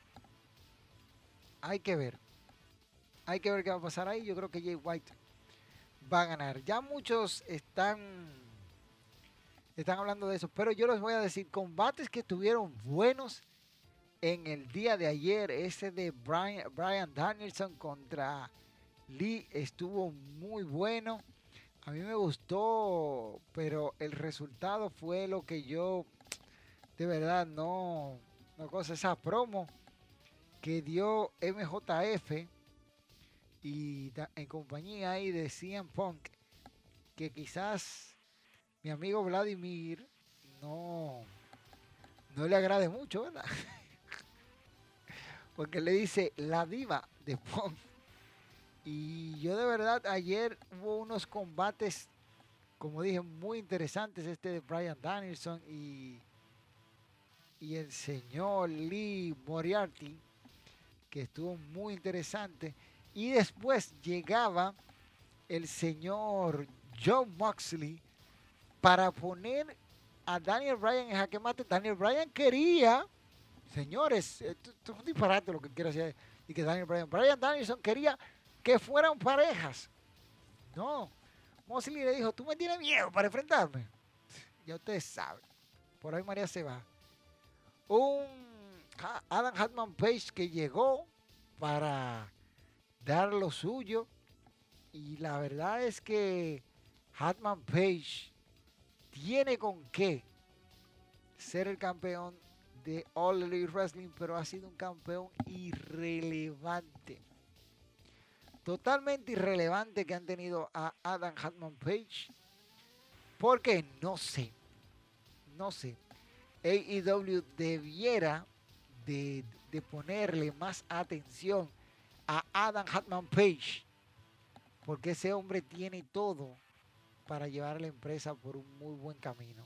Hay que ver. Hay que ver qué va a pasar ahí. Yo creo que Jay White va a ganar. Ya muchos están, están hablando de eso, pero yo les voy a decir combates que estuvieron buenos en el día de ayer. Ese de Brian, Brian Danielson contra Lee estuvo muy bueno. A mí me gustó, pero el resultado fue lo que yo de verdad no, no cosa. Esa promo que dio M J F y en compañía ahí de C M Punk, que quizás mi amigo Vladimir no, no le agrade mucho, ¿verdad? Porque le dice la diva de Punk. Y yo de verdad ayer hubo unos combates, como dije, muy interesantes. Este de Brian Danielson y, y el señor Lee Moriarty, que estuvo muy interesante. Y después llegaba el señor Jon Moxley para poner a Daniel Bryan en jaque mate. Daniel Bryan quería, señores, esto, esto es un disparate lo que quiere hacer. Y que Daniel Bryan, Brian Danielson quería que fueran parejas. No, Moxley le dijo, tú me tienes miedo para enfrentarme. Ya ustedes saben, por ahí María se va. Un Adam Hatman Page que llegó para dar lo suyo. Y la verdad es que Hatman Page tiene con qué ser el campeón de All Elite Wrestling, pero ha sido un campeón irrelevante. Totalmente irrelevante que han tenido a Adam Hatman Page. Porque no sé, no sé. A E W debiera de, de ponerle más atención a Adam Hatman Page, porque ese hombre tiene todo para llevar a la empresa por un muy buen camino.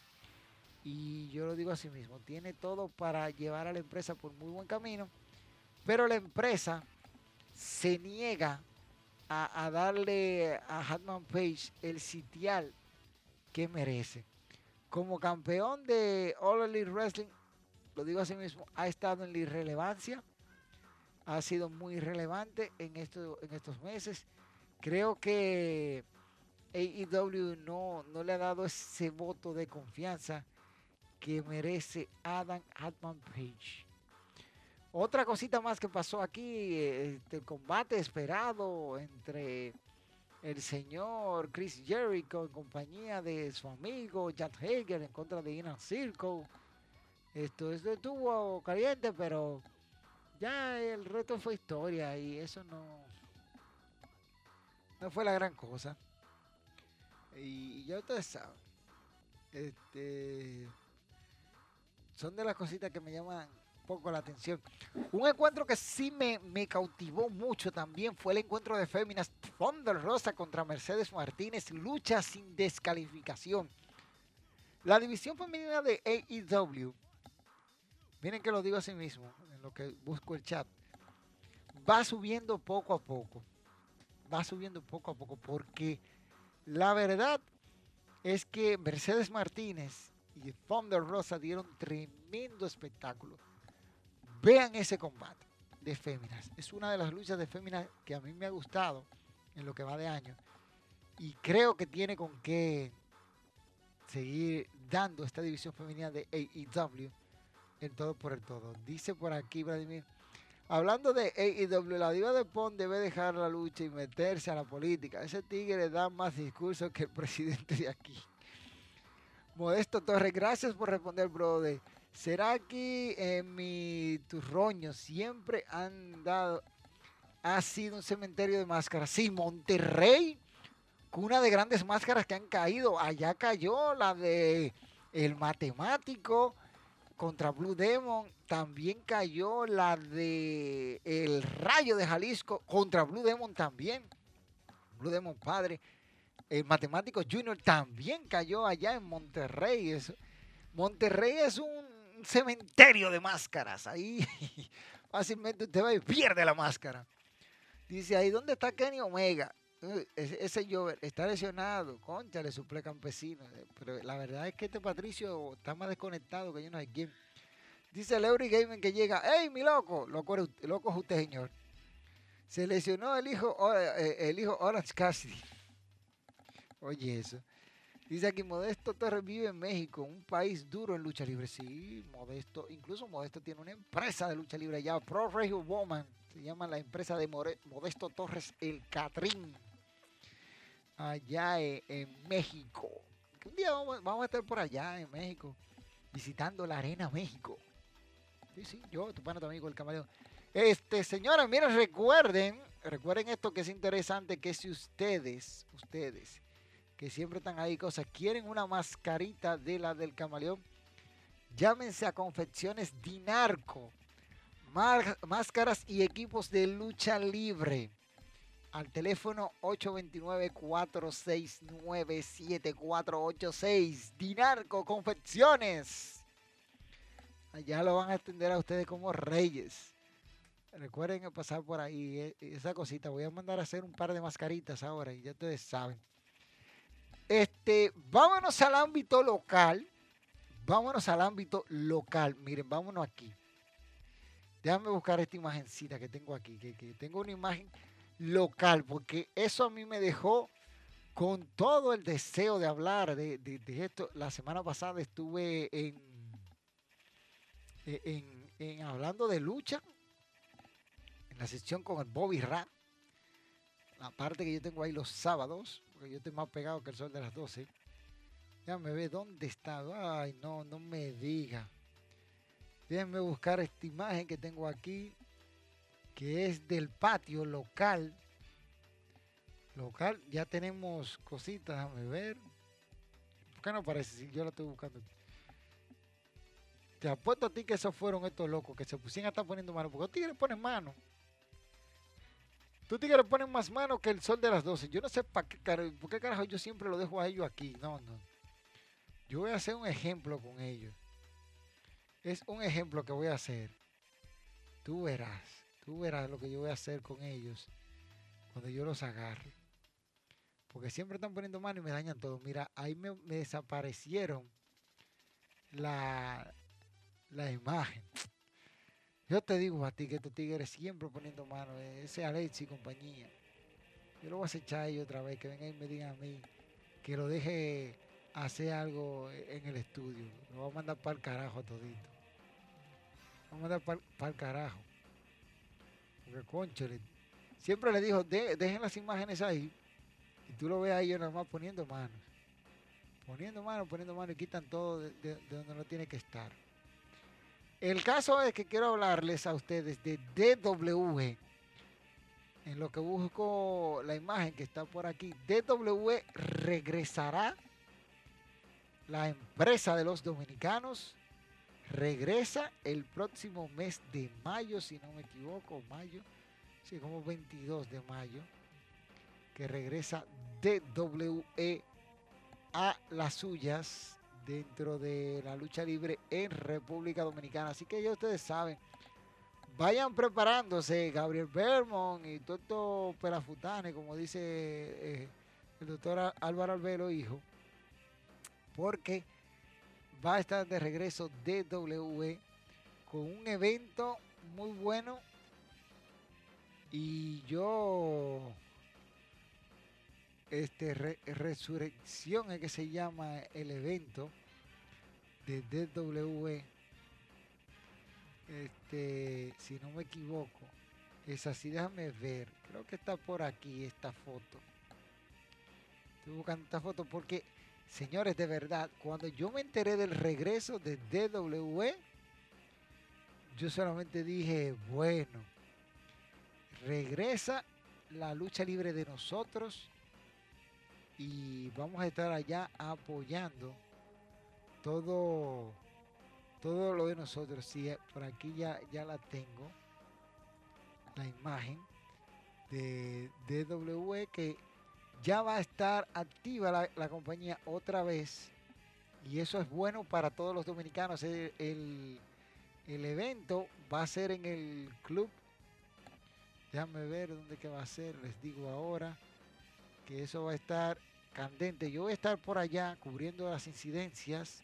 Y yo lo digo así mismo, tiene todo para llevar a la empresa por muy buen camino, pero la empresa se niega a, a darle a Hatman Page el sitial que merece. Como campeón de All Elite Wrestling, lo digo así mismo, ha estado en la irrelevancia, ha sido muy irrelevante en, esto, en estos meses. Creo que A E W no, no le ha dado ese voto de confianza que merece Adam Hatman Page. Otra cosita más que pasó aquí, este, el combate esperado entre el señor Chris Jericho en compañía de su amigo Jack Hager en contra de Inner Circle. Esto, esto estuvo caliente, pero ya el resto fue historia y eso no, no fue la gran cosa. Y, y ya ustedes saben, este, son de las cositas que me llaman poco la atención. Un encuentro que sí me, me cautivó mucho también fue el encuentro de féminas. Thunder Rosa contra Mercedes Martínez, lucha sin descalificación. La división femenina de A E W, miren que lo digo así mismo, en lo que busco el chat, va subiendo poco a poco. Va subiendo poco a poco porque la verdad es que Mercedes Martínez y Thunder Rosa dieron tremendo espectáculo. Vean ese combate de féminas. Es una de las luchas de féminas que a mí me ha gustado en lo que va de año. Y creo que tiene con qué seguir dando esta división femenina de A E W el todo por el todo. Dice por aquí Vladimir, hablando de A E W, la diva de Pon debe dejar la lucha y meterse a la política. Ese tigre da más discursos que el presidente de aquí. Modesto Torres, gracias por responder, brother. ¿Será que en mi turroño siempre han dado, ha sido un cementerio de máscaras? Sí, Monterrey, cuna de grandes máscaras que han caído. Allá cayó la de el matemático contra Blue Demon. También cayó la de el Rayo de Jalisco contra Blue Demon también. Blue Demon padre. El matemático Junior también cayó allá en Monterrey. Es, Monterrey es un cementerio de máscaras. Ahí fácilmente usted va y pierde la máscara. Dice ahí, ¿dónde está Kenny Omega? eh, ese, ese Jover está lesionado, concha, le suple campesino. eh, Pero la verdad es que este Patricio está más desconectado que yo no sé quién. Dice el Eury Gaming que llega. ¡Ey, mi loco! Loco, eres usted- loco es usted, señor. Se lesionó el hijo, o- eh, el hijo Orange Cassidy. Oye, eso. Dice aquí, Modesto Torres vive en México, un país duro en lucha libre. Sí, Modesto, incluso Modesto tiene una empresa de lucha libre allá, Pro Regio Woman. Se llama la empresa de More- Modesto Torres El Catrín, allá e- en, México. Que un día vamos, vamos a estar por allá en México, visitando la Arena México. Sí, sí, yo, tu pana, tu amigo, el camaleón. Este, señores, miren, recuerden, recuerden esto que es interesante, que si ustedes, ustedes, que siempre están ahí cosas, quieren una mascarita de la del camaleón, llámense a Confecciones Dinarco, mar- máscaras y equipos de lucha libre. Al teléfono ocho dos nueve, cuatro seis nueve, siete cuatro ocho seis. Dinarco Confecciones. Allá lo van a atender a ustedes como reyes. Recuerden pasar por ahí eh, esa cosita. Voy a mandar a hacer un par de mascaritas ahora y ya ustedes saben. Este, vámonos al ámbito local. Vámonos al ámbito local. Miren, vámonos aquí. Déjame buscar esta imagencita que tengo aquí. Que, que tengo una imagen local. Porque eso a mí me dejó con todo el deseo de hablar de, de- de esto. La semana pasada estuve en, en, en hablando de lucha. En la sesión con el Bobby Ra. La parte que yo tengo ahí los sábados. Porque yo estoy más pegado que el sol de las doce. Déjame ver dónde está. Ay, no, no me diga. Déjenme buscar esta imagen que tengo aquí, que es del patio local. Local, ya tenemos cositas, déjame ver. ¿Por qué no aparece? Si yo la estoy buscando. Te apuesto a ti que esos fueron estos locos que se pusieron a estar poniendo mano. Porque los tigres ponen mano. Tú tigres ponen más mano que el sol de las doce. Yo no sé para qué carajo, por qué carajo yo siempre lo dejo a ellos aquí. No, no. Yo voy a hacer un ejemplo con ellos. Es un ejemplo que voy a hacer. Tú verás, tú verás lo que yo voy a hacer con ellos cuando yo los agarre. Porque siempre están poniendo mano y me dañan todo. Mira, ahí me, me desaparecieron la, la imagen. Yo te digo a ti que estos tigres siempre poniendo mano. Ese Alex y compañía. Yo lo voy a acechar a ellos otra vez. Que vengan y me digan a mí que lo deje hacer algo en el estudio. Lo voy a mandar para el carajo todito. Lo voy a mandar para el carajo. Porque conchole. Siempre le dijo, de, dejen las imágenes ahí. Y tú lo ves a ellos nada más poniendo manos. Poniendo manos, poniendo manos y quitan todo de, de, de donde no tiene que estar. El caso es que quiero hablarles a ustedes de D W. En lo que busco la imagen que está por aquí. D W regresará. La empresa de los dominicanos regresa el próximo mes de mayo, si no me equivoco, mayo. Sí, como veintidós de mayo. Que regresa D W E a las suyas dentro de la lucha libre en República Dominicana. Así que ya ustedes saben, vayan preparándose, Gabriel Bermond y todos estos pelafutanes, como dice eh, el doctor Álvaro Albero, hijo, porque va a estar de regreso D W E con un evento muy bueno y yo... Este, Re- Resurrección es que se llama el evento de D W E. Este, si no me equivoco, es así, déjame ver. Creo que está por aquí esta foto. Estoy buscando esta foto porque, señores, de verdad, cuando yo me enteré del regreso de D W E, yo solamente dije, bueno, regresa la lucha libre de nosotros y vamos a estar allá apoyando todo todo lo de nosotros. Sí, por aquí ya, ya la tengo, la imagen de D W E, que ya va a estar activa la, la compañía otra vez y eso es bueno para todos los dominicanos. El, el, el evento va a ser en el club, déjame ver dónde que va a ser, les digo ahora. que eso va a estar candente. Yo voy a estar por allá cubriendo las incidencias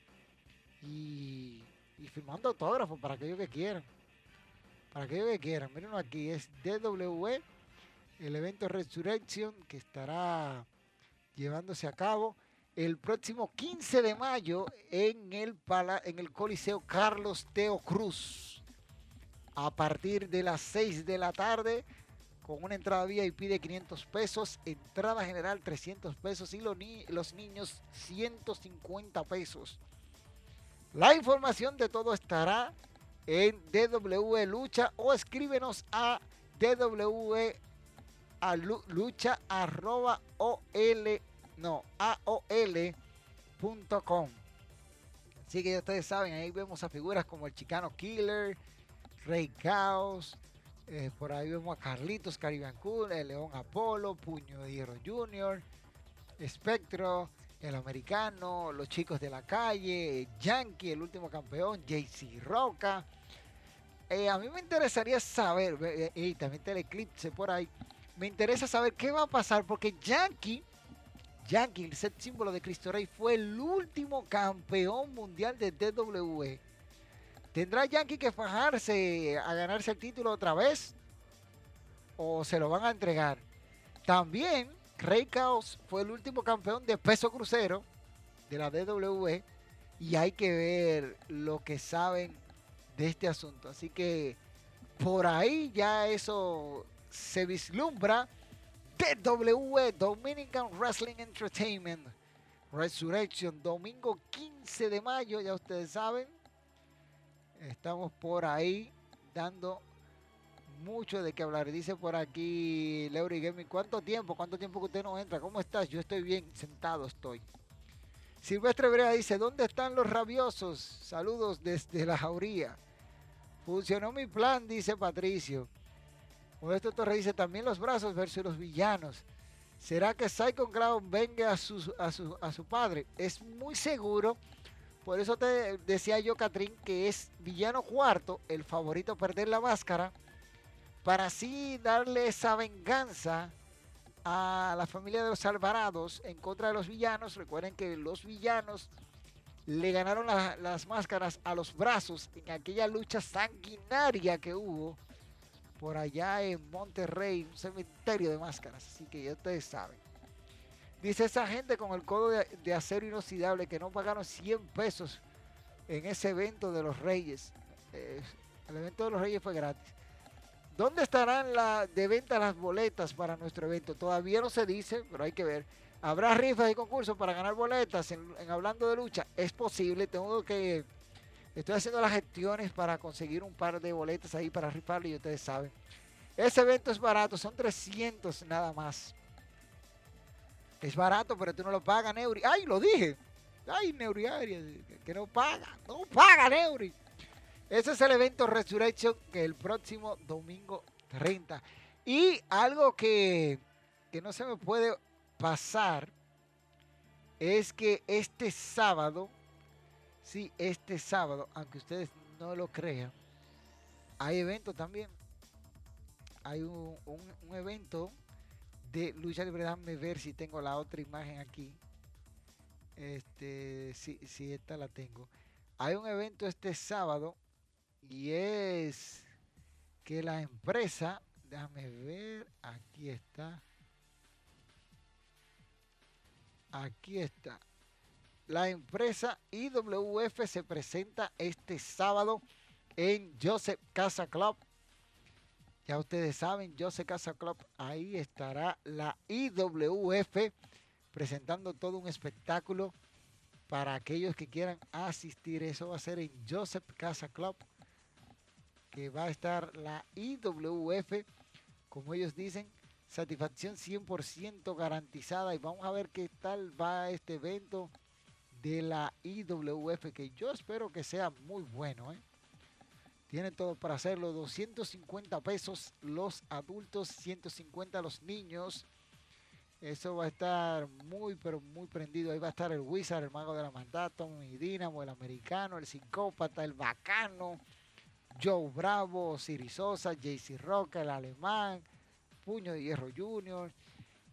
y, y firmando autógrafos para aquellos que quieran. Para aquellos que quieran. Mírenlo aquí, es D W E, el evento Resurrection que estará llevándose a cabo el próximo quince de mayo en el, Pala, en el Coliseo Carlos Teo Cruz. A partir de las seis de la tarde, con una entrada V I P de quinientos pesos, entrada general trescientos pesos y los, ni los niños ciento cincuenta pesos. La información de todo estará en D W E Lucha o escríbenos a D W E a lucha arroba ol no aol punto com. Así que ya ustedes saben, ahí vemos a figuras como el Chicano Killer, Rey Caos, eh, por ahí vemos a Carlitos Caribbean Cool, el León Apolo, Puño de Hierro Junior, Espectro, el Americano, los Chicos de la Calle, Yankee, el último campeón, J C Roca. Eh, a mí me interesaría saber, eh, y también está el Eclipse por ahí, me interesa saber qué va a pasar porque Yankee, Yankee, el set símbolo de Cristo Rey, fue el último campeón mundial de D W E. ¿Tendrá Yankee que fajarse a ganarse el título otra vez? ¿O se lo van a entregar? También Rey Caos fue el último campeón de peso crucero de la D W E. Y hay que ver lo que saben de este asunto. Así que por ahí ya eso se vislumbra. D W E, Dominican Wrestling Entertainment Resurrection, domingo quince de mayo, ya ustedes saben. Estamos por ahí dando mucho de qué hablar. Dice por aquí Leury Gaming, ¿cuánto tiempo? ¿Cuánto tiempo que usted no entra? ¿Cómo estás? Yo estoy bien, sentado estoy. Silvestre Brea dice, ¿dónde están los rabiosos? Saludos desde la Jauría. Funcionó mi plan, dice Patricio. Modesto Torres dice, también los brazos versus los villanos. ¿Será que Psycho Clown venga a su, a, su, a su padre? Es muy seguro. Por eso te decía yo, Catrín, que es villano cuarto, el favorito a perder la máscara, para así darle esa venganza a la familia de los Alvarados en contra de los villanos. Recuerden que los villanos le ganaron la, las máscaras a los brazos en aquella lucha sanguinaria que hubo por allá en Monterrey, un cementerio de máscaras, así que ya ustedes saben. Dice esa gente con el codo de, de acero inoxidable que no pagaron cien pesos en ese evento de los Reyes. Eh, el evento de los Reyes fue gratis. ¿Dónde estarán la, de venta las boletas para nuestro evento? Todavía no se dice, pero hay que ver. ¿Habrá rifas y concursos para ganar boletas en, en Hablando de Lucha? Es posible, tengo que... Estoy haciendo las gestiones para conseguir un par de boletas ahí para rifarle y ustedes saben. Ese evento es barato, son trescientos nada más. Es barato, pero tú no lo pagas, Neuri. ¡Ay, lo dije! ¡Ay, Neuriaria! Que no paga, no paga, Neuri. Ese es el evento Resurrection que el próximo domingo treinta. Y algo que, que no se me puede pasar es que este sábado, sí, este sábado, aunque ustedes no lo crean, hay evento también. Hay un, un, un evento de lucha libre. Déjame ver si tengo la otra imagen aquí. Este, sí, sí, esta la tengo. Hay un evento este sábado y es que la empresa, déjame ver, aquí está. Aquí está. La empresa I W F se presenta este sábado en Joseph Casa Club. Ya ustedes saben, Joseph Casa Club, ahí estará la I W F presentando todo un espectáculo para aquellos que quieran asistir. Eso va a ser en Joseph Casa Club, que va a estar la I W F, como ellos dicen, satisfacción cien por ciento garantizada. Y vamos a ver qué tal va este evento de la I W F, que yo espero que sea muy bueno, ¿eh? Tienen todo para hacerlo. doscientos cincuenta pesos los adultos, ciento cincuenta los niños. Eso va a estar muy, pero muy prendido. Ahí va a estar el Wizard, el Mago de la Maldad, Tommy Dínamo, el Americano, el Psicópata, el Bacano, Joe Bravo, Siri Sosa, J C Roca, el Alemán, Puño de Hierro Junior.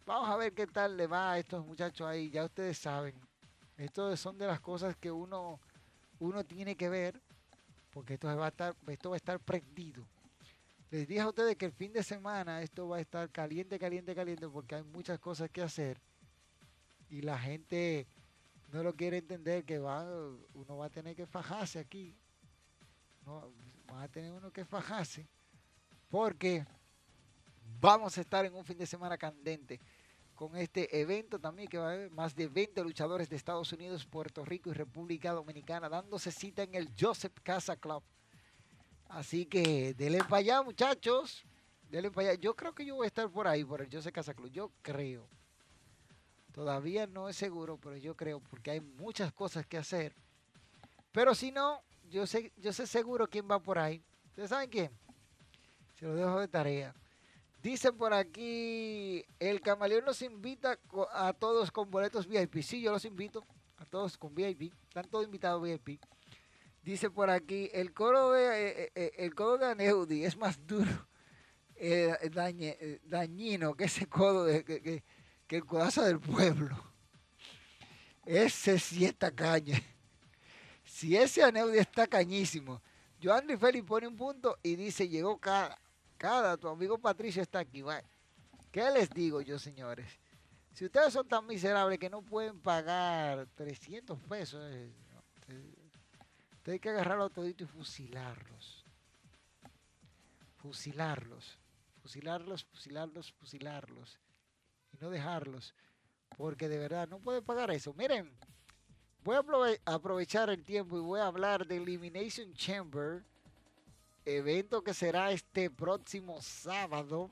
Vamos a ver qué tal le va a estos muchachos ahí. Ya ustedes saben. Estos son de las cosas que uno, uno tiene que ver. Porque esto va a estar, esto va a estar prendido. Les dije a ustedes que el fin de semana esto va a estar caliente, caliente, caliente. Porque hay muchas cosas que hacer. Y la gente no lo quiere entender. Que va, uno va a tener que fajarse aquí. No, va a tener uno que fajarse. Porque vamos a estar en un fin de semana candente con este evento también que va a haber más de veinte luchadores de Estados Unidos, Puerto Rico y República Dominicana dándose cita en el Joseph Casa Club. Así que denle para allá, muchachos. Denle para allá. Yo creo que yo voy a estar por ahí, por el Joseph Casa Club. Yo creo. Todavía no es seguro, pero yo creo porque hay muchas cosas que hacer. Pero si no, yo sé, yo sé seguro quién va por ahí. ¿Ustedes saben quién? Se lo dejo de tarea. Dicen por aquí, el Camaleón los invita a todos con boletos V I P. Sí, yo los invito a todos con V I P. Están todos invitados V I P. Dice por aquí, el coro de eh, eh, el codo de Aneudi es más duro, eh, dañe, eh, dañino que ese codo, de, que, que, que el codazo del pueblo. Ese sí está caña. Si ese Aneudi está cañísimo. Joan Rifeli pone un punto y dice, llegó cada, cada, tu amigo Patricio está aquí. Bueno, ¿qué les digo yo, señores? Si ustedes son tan miserables que no pueden pagar trescientos pesos, eh, ustedes hay que agarrarlos todito y fusilarlos. Fusilarlos. Fusilarlos, fusilarlos, fusilarlos. Y no dejarlos. Porque de verdad no pueden pagar eso. Miren. Voy a aprovechar el tiempo y voy a hablar de Elimination Chamber, evento que será este próximo sábado.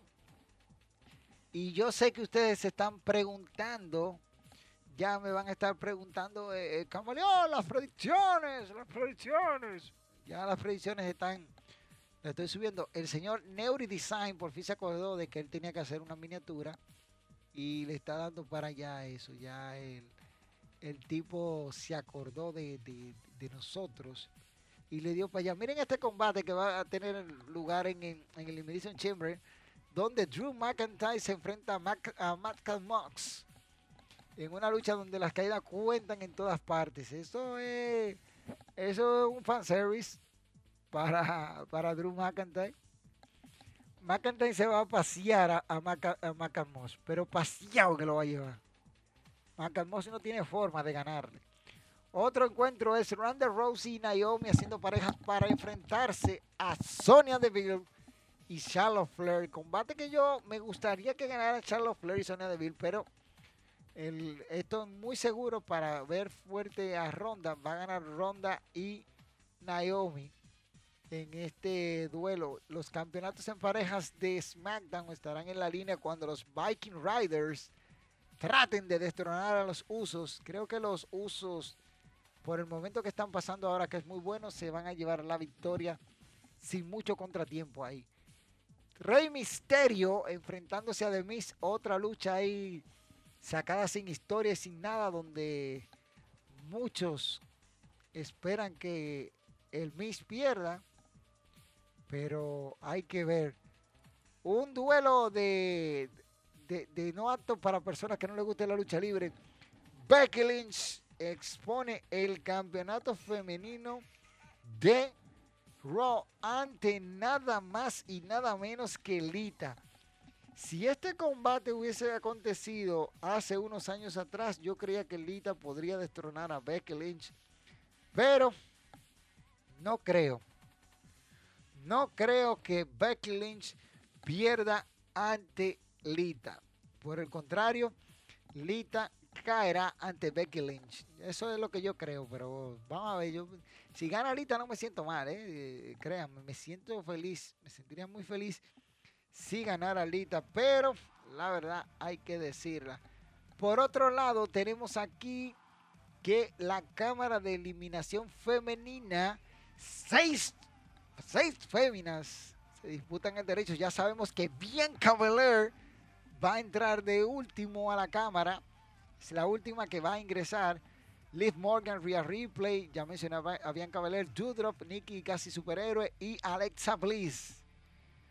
Y yo sé que ustedes se están preguntando, ya me van a estar preguntando, eh, eh, Camaleón, las predicciones, las predicciones. Ya las predicciones están, las estoy subiendo. El señor Neuri Design por fin se acordó de que él tenía que hacer una miniatura y le está dando para allá eso, ya él. El tipo se acordó de, de, de nosotros y le dio para allá. Miren este combate que va a tener lugar en, en, en el Elimination Chamber, donde Drew McIntyre se enfrenta a, Mac, a Madcap Mox en una lucha donde las caídas cuentan en todas partes. Eso es, eso es un fanservice para, para Drew McIntyre. McIntyre se va a pasear a, a, Mac, a Madcap Mox, pero paseado que lo va a llevar. Madcap Moss no tiene forma de ganarle. Otro encuentro es Ronda Rousey y Naomi haciendo parejas para enfrentarse a Sonya Deville y Charlotte Flair. Combate que yo me gustaría que ganara Charlotte Flair y Sonya Deville, pero el, esto es muy seguro para ver fuerte a Ronda. Va a ganar Ronda y Naomi en este duelo. Los campeonatos en parejas de SmackDown estarán en la línea cuando los Viking Riders traten de destronar a los Usos. Creo que los Usos, por el momento que están pasando ahora, que es muy bueno, se van a llevar la victoria sin mucho contratiempo ahí. Rey Mysterio enfrentándose a The Miz. Otra lucha ahí sacada sin historia y sin nada, donde muchos esperan que el Miz pierda. Pero hay que ver. Un duelo de... De, de no apto para personas que no les guste la lucha libre. Becky Lynch expone el campeonato femenino de Raw ante nada más y nada menos que Lita. Si este combate hubiese acontecido hace unos años atrás, yo creía que Lita podría destronar a Becky Lynch, pero no creo. No creo que Becky Lynch pierda ante Lita. Por el contrario, Lita caerá ante Becky Lynch. Eso es lo que yo creo, pero vamos a ver. Yo, si gana Lita no me siento mal, eh. Créanme, me siento feliz. Me sentiría muy feliz si ganara Lita, pero la verdad hay que decirla. Por otro lado, tenemos aquí que la cámara de eliminación femenina, seis, seis féminas se disputan el derecho. Ya sabemos que Bianca Belair va a entrar de último a la cámara. Es la última que va a ingresar. Liv Morgan, Rhea Ripley, ya mencionaba a Bianca Belair, Doudrop, Nikki Casi Superhéroe y Alexa Bliss.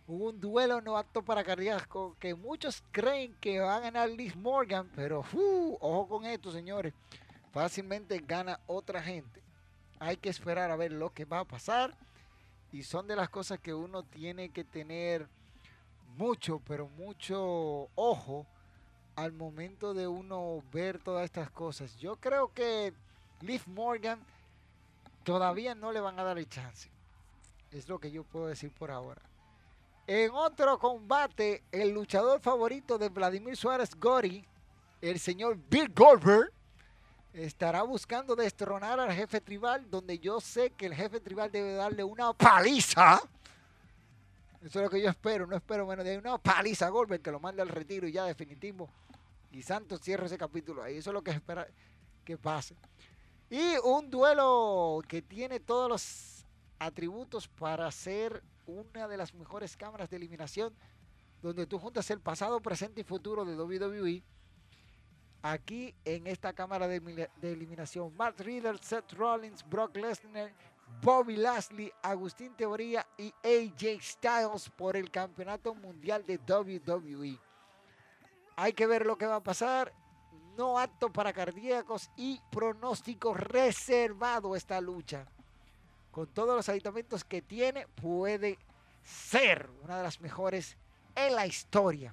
Un duelo no apto para cardíacos que muchos creen que va a ganar Liv Morgan, pero uh, ojo con esto, señores. Fácilmente gana otra gente. Hay que esperar a ver lo que va a pasar. Y son de las cosas que uno tiene que tener mucho, pero mucho ojo al momento de uno ver todas estas cosas. Yo creo que Liv Morgan todavía no le van a dar el chance. Es lo que yo puedo decir por ahora. En otro combate, el luchador favorito de Vladimir Suárez Gori, el señor Bill Goldberg, estará buscando destronar al jefe tribal, donde yo sé que el jefe tribal debe darle una paliza. Eso es lo que yo espero, no espero menos de una paliza a Goldberg, que lo mande al retiro y ya definitivo. Y Santos cierra ese capítulo ahí, eso es lo que espera que pase. Y un duelo que tiene todos los atributos para ser una de las mejores cámaras de eliminación, donde tú juntas el pasado, presente y futuro de W W E. Aquí en esta cámara de, de eliminación, Matt Riddle, Seth Rollins, Brock Lesnar, Bobby Lashley, Agustín Teoría y A J Styles por el campeonato mundial de W W E. Hay que ver lo que va a pasar. No apto para cardíacos y pronóstico reservado esta lucha. Con todos los aditamentos que tiene, puede ser una de las mejores en la historia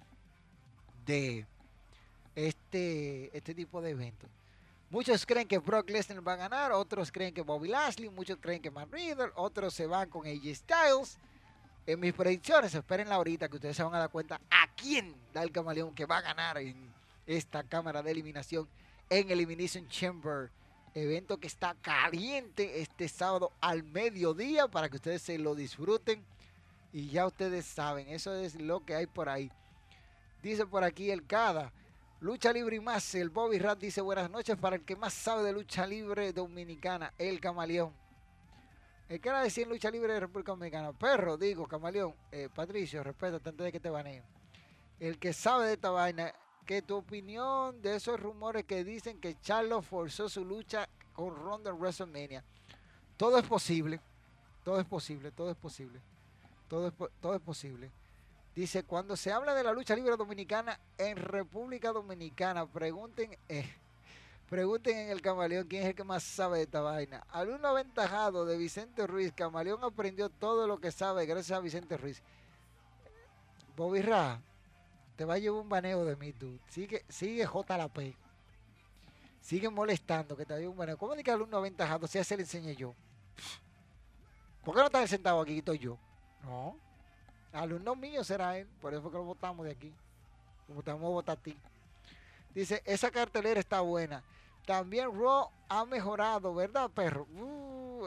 de este, este tipo de eventos. Muchos creen que Brock Lesnar va a ganar, otros creen que Bobby Lashley, muchos creen que Matt Riddle, otros se van con A J Styles. En mis predicciones, espérenla ahorita que ustedes se van a dar cuenta a quién da el camaleón que va a ganar en esta cámara de eliminación en Elimination Chamber. Evento que está caliente este sábado al mediodía para que ustedes se lo disfruten. Y ya ustedes saben, eso es lo que hay por ahí. Dice por aquí el Cada. Lucha libre y más. El Bobby Rat dice buenas noches para el que más sabe de lucha libre dominicana, el camaleón. ¿Qué quiere decir lucha libre de República Dominicana? Perro, digo, camaleón. Eh, Patricio, respétate antes de que te baneen. El que sabe de esta vaina, que tu opinión de esos rumores que dicen que Charlotte forzó su lucha con Ronda en WrestleMania. Todo es posible. Todo es posible, todo es posible. Todo es, todo es posible. Dice, cuando se habla de la lucha libre dominicana en República Dominicana, pregunten, eh, pregunten en el camaleón quién es el que más sabe de esta vaina. Alumno aventajado de Vicente Ruiz, camaleón aprendió todo lo que sabe gracias a Vicente Ruiz. Bobby Ra, te va a llevar un baneo de mí, tú. Sigue, sigue J la P. Sigue molestando que te va a llevar un baneo. ¿Cómo dice que alumno aventajado si se le enseñé yo? ¿Por qué no estás sentado aquí? Estoy yo. No. Alumno mío será él. Por eso fue que lo votamos de aquí. Como te vamos a votar a ti. Dice, esa cartelera está buena. También Raw ha mejorado, ¿verdad, perro? Uh,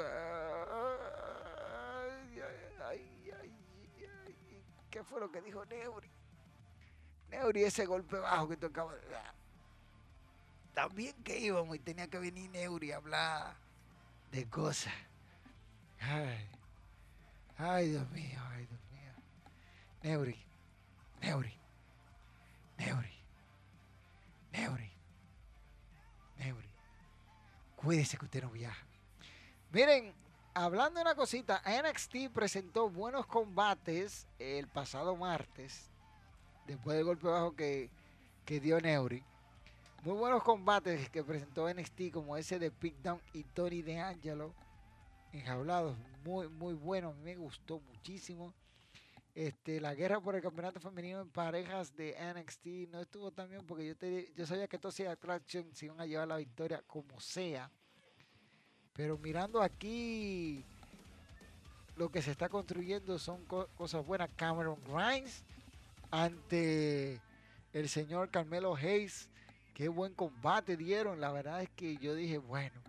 ay, ay, ay, ay, ¿qué fue lo que dijo Neuri? Neuri, ese golpe bajo que tú acabas de dar. También que íbamos y tenía que venir Neuri a hablar de cosas. Ay, ay, Dios mío, ay, Dios mío. Neuri, Neuri, Neuri, Neuri, Neuri. Cuídese que usted no viaja. Miren, hablando de una cosita, N X T presentó buenos combates el pasado martes. Después del golpe bajo que, que dio Neuri. Muy buenos combates que presentó N X T, como ese de Pete Dunne y Tony D'Angelo. Enjaulados, muy, muy bueno. Me gustó muchísimo. Este, la guerra por el campeonato femenino en parejas de N X T no estuvo tan bien porque yo, te, yo sabía que Toxic Attraction se iban a llevar la victoria como sea. Pero mirando aquí, lo que se está construyendo son co cosas buenas. Cameron Grimes ante el señor Carmelo Hayes. Qué buen combate dieron. La verdad es que yo dije, bueno,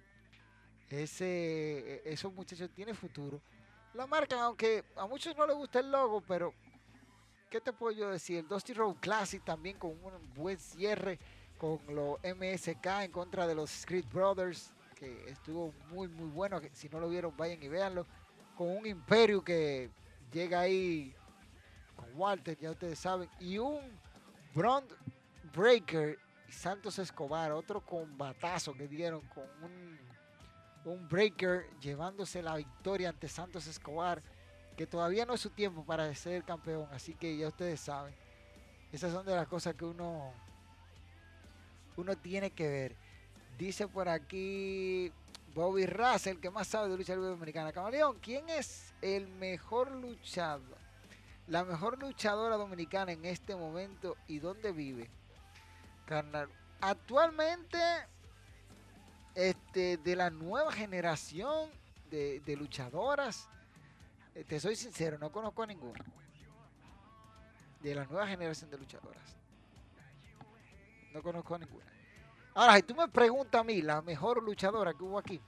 ese, esos muchachos tienen futuro. La marcan, aunque a muchos no les gusta el logo, pero ¿qué te puedo yo decir? El Dusty Road Classic también con un buen cierre con los M S K en contra de los Creed Brothers, que estuvo muy, muy bueno. Que si no lo vieron, vayan y véanlo. Con un Imperio que llega ahí con Walter, ya ustedes saben, y un Braun Breaker y Santos Escobar, otro combatazo que dieron con un, un Breaker llevándose la victoria ante Santos Escobar, que todavía no es su tiempo para ser campeón, así que ya ustedes saben. Esas son de las cosas que uno, uno tiene que ver. Dice por aquí Bobby Russell, que más sabe de lucha libre dominicana. Camaleón, ¿quién es el mejor luchador? La mejor luchadora dominicana en este momento y dónde vive. Carnal, actualmente, este, de la nueva generación de, de luchadoras, eh, te soy sincero, no conozco a ninguna. De la nueva generación de luchadoras. No conozco a ninguna. Ahora, si tú me preguntas a mí, la mejor luchadora que hubo aquí,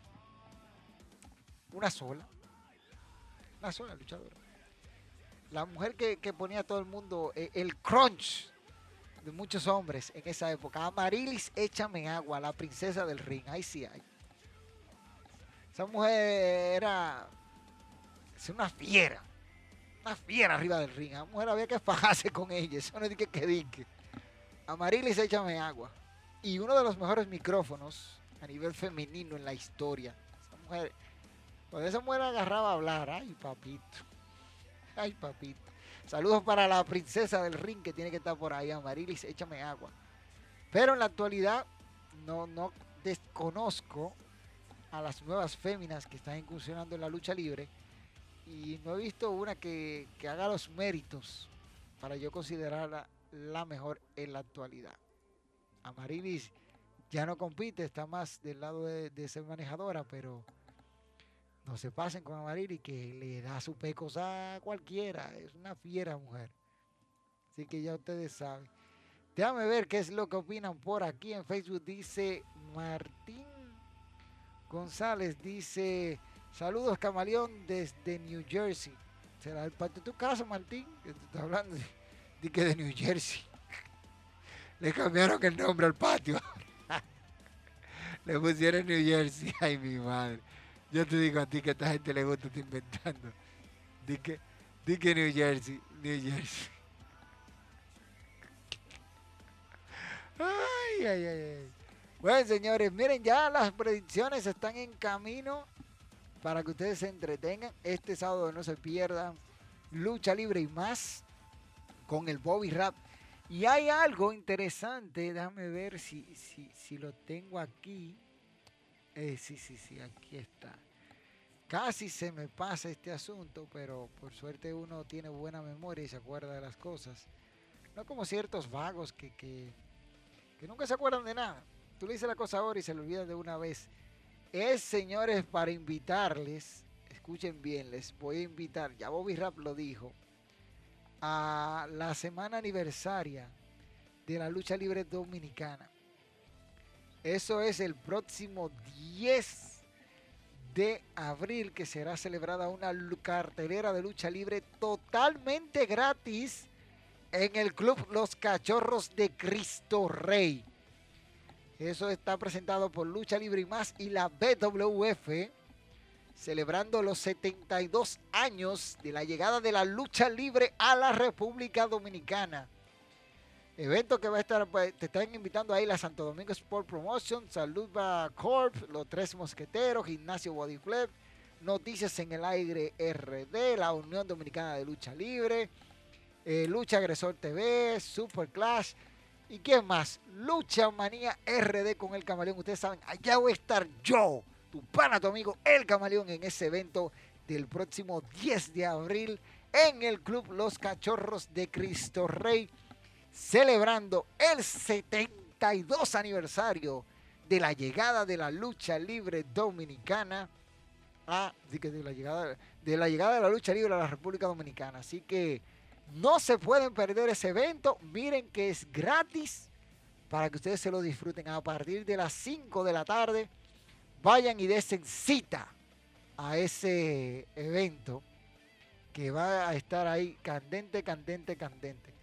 una sola. Una sola luchadora. La mujer que, que ponía a todo el mundo eh, el crunch de muchos hombres en esa época. Amarilis, échame agua, la princesa del ring. Ahí sí hay. Esa mujer era es una fiera. Una fiera arriba del ring. A la mujer había que fajarse con ella. Eso no es que que dique. Amarilis, échame agua. Y uno de los mejores micrófonos a nivel femenino en la historia. Esa mujer, cuando esa mujer agarraba a hablar, ay papito. Ay, papito. Saludos para la princesa del ring que tiene que estar por ahí, Amarilis, échame agua. Pero en la actualidad no, no desconozco a las nuevas féminas que están incursionando en la lucha libre y no he visto una que, que haga los méritos para yo considerarla la mejor en la actualidad. Amarilis ya no compite, está más del lado de, de ser manejadora, pero no se pasen con Amarilis que le da su pecos a cualquiera. Es una fiera mujer. Así que ya ustedes saben. Déjame ver qué es lo que opinan por aquí en Facebook. Dice Martín González. Dice, saludos Camaleón desde New Jersey. ¿Será el patio de tu casa, Martín? Que te está hablando de, de que de New Jersey. Le cambiaron el nombre al patio. Le pusieron New Jersey. Ay, mi madre. Yo te digo a ti que a esta gente le gusta, está inventando. Di que, di que New Jersey, New Jersey. Ay, ay, ay, ay. Bueno, señores, miren, ya las predicciones están en camino para que ustedes se entretengan. Este sábado no se pierdan lucha libre y más con el Bobby Rap. Y hay algo interesante, déjame ver si, si, si lo tengo aquí. Eh, sí, sí, sí, aquí está. Casi se me pasa este asunto, pero por suerte uno tiene buena memoria y se acuerda de las cosas. No como ciertos vagos que, que, que nunca se acuerdan de nada. Tú le dices la cosa ahora y se le olvida de una vez. Es, señores, para invitarles, escuchen bien, les voy a invitar, ya Bobby Rap lo dijo, a la semana aniversaria de la lucha libre dominicana. Eso es el próximo diez de abril, que será celebrada una cartelera de lucha libre totalmente gratis en el Club Los Cachorros de Cristo Rey. Eso está presentado por Lucha Libre y Más y la B W F, celebrando los setenta y dos años de la llegada de la lucha libre a la República Dominicana. Evento que va a estar, pues, te están invitando ahí la Santo Domingo Sport Promotion, Saludba Corp, Los Tres Mosqueteros, Gimnasio Body Club, Noticias en el Aire R D, la Unión Dominicana de Lucha Libre, eh, Lucha Agresor T V, Super Clash, ¿y quién más? Lucha Manía R D con el Camaleón. Ustedes saben, allá voy a estar yo, tu pana, tu amigo, el Camaleón, en ese evento del próximo diez de abril en el Club Los Cachorros de Cristo Rey, celebrando el setenta y dos aniversario de la llegada de la lucha libre dominicana a, de la llegada de la llegada de la lucha libre a la República Dominicana. Así que no se pueden perder ese evento. Miren que es gratis para que ustedes se lo disfruten a partir de las cinco de la tarde. Vayan y desen cita a ese evento que va a estar ahí candente, candente, candente.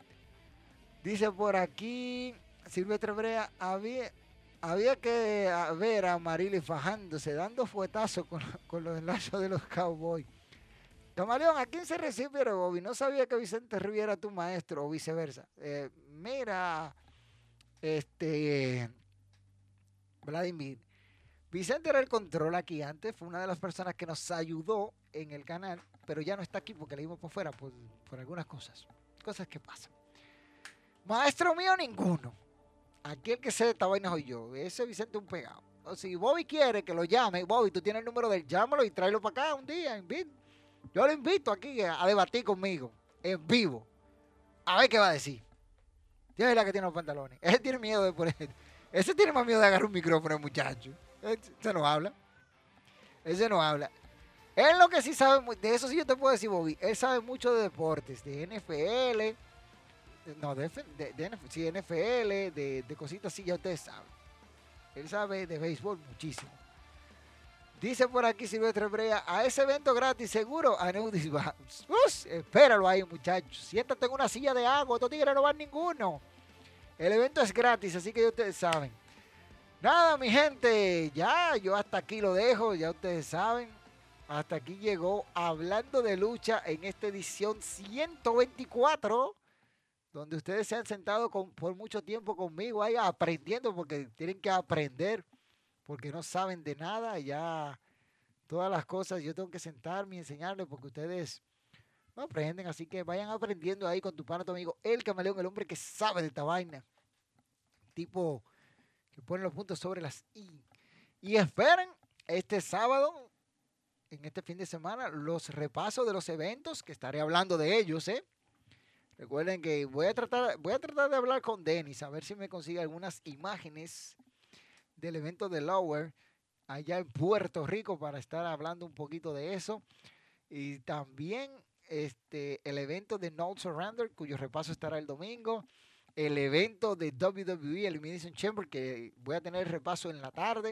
Dice por aquí Silvestre Brea, había, había que ver a Amarilis fajándose, dando fuetazos con, con los enlazos de los Cowboys. Camaleón, ¿a quién se refiere, Bobby? No sabía que Vicente Rivera era tu maestro o viceversa. Eh, mira, este, Vladimir, Vicente era el control aquí antes, fue una de las personas que nos ayudó en el canal, pero ya no está aquí porque le dimos por fuera por, por algunas cosas, cosas que pasan. Maestro mío, ninguno. Aquí el que sé de esta vaina soy yo. Ese Vicente es un pegado. O si Bobby quiere que lo llame, Bobby, tú tienes el número del llámalo y tráelo para acá un día. Invito. Yo lo invito aquí a, a debatir conmigo, en vivo. A ver qué va a decir. Tiene la que tiene los pantalones. Ese tiene miedo de poner. Ese tiene más miedo de agarrar un micrófono, muchacho. Ese no habla. Ese no habla. Él lo que sí sabe, de eso sí yo te puedo decir, Bobby. Él sabe mucho de deportes, de N F L. No, de, de, de, de sí, N F L, de, de cositas así, ya ustedes saben. Él sabe de béisbol muchísimo. Dice por aquí Silvestre Brea, a ese evento gratis seguro, a Neudis va. Uf, espéralo ahí, muchachos. Siéntate en una silla de agua, estos tigres no van ninguno. El evento es gratis, así que ya ustedes saben. Nada, mi gente, ya yo hasta aquí lo dejo, ya ustedes saben. Hasta aquí llegó Hablando de Lucha en esta edición ciento veinticuatro. Donde ustedes se han sentado con, por mucho tiempo conmigo ahí aprendiendo, porque tienen que aprender, porque no saben de nada, ya todas las cosas yo tengo que sentarme y enseñarles, porque ustedes no aprenden, así que vayan aprendiendo ahí con tu pana, tu amigo, el Camaleón, el hombre que sabe de esta vaina, tipo que pone los puntos sobre las i. Y esperen este sábado, en este fin de semana, los repasos de los eventos, que estaré hablando de ellos, ¿eh? Recuerden que voy a tratar, voy a tratar de hablar con Denis, a ver si me consigue algunas imágenes del evento de Lower allá en Puerto Rico para estar hablando un poquito de eso. Y también este, el evento de No Surrender, cuyo repaso estará el domingo. El evento de W W E Elimination Chamber, que voy a tener el repaso en la tarde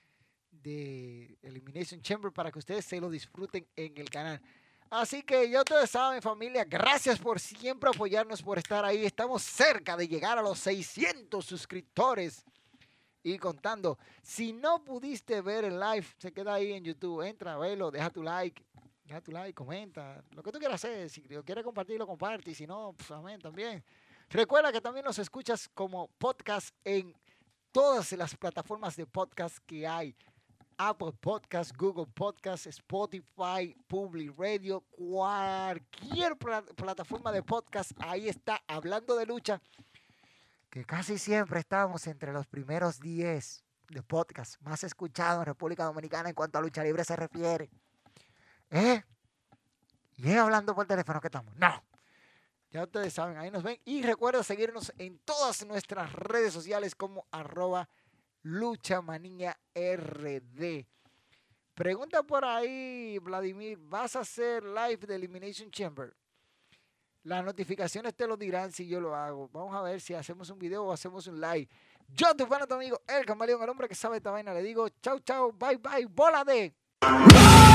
de Elimination Chamber para que ustedes se lo disfruten en el canal. Así que ya ustedes saben, familia, gracias por siempre apoyarnos, por estar ahí. Estamos cerca de llegar a los seiscientos suscriptores y contando. Si no pudiste ver el live, se queda ahí en YouTube. Entra, velo, deja tu like, deja tu like, comenta, lo que tú quieras hacer. Si quieres compartirlo, comparte. Y si no, pues amén también. Recuerda que también nos escuchas como podcast en todas las plataformas de podcast que hay. Apple Podcast, Google Podcast, Spotify, Public Radio, cualquier pl- plataforma de podcast, ahí está Hablando de Lucha, que casi siempre estamos entre los primeros diez de podcast más escuchados en República Dominicana en cuanto a lucha libre se refiere. ¿Eh? ¿Y es hablando por teléfono que estamos? No. Ya ustedes saben, ahí nos ven. Y recuerda seguirnos en todas nuestras redes sociales como arroba Luchamanía R D. Pregunta por ahí, Vladimir, ¿vas a hacer live de Elimination Chamber? Las notificaciones te lo dirán si yo lo hago. Vamos a ver si hacemos un video o hacemos un live. Yo, tu pana, tu amigo, el Camaleón, el hombre que sabe esta vaina, le digo chau, chau, bye, bye, bola de...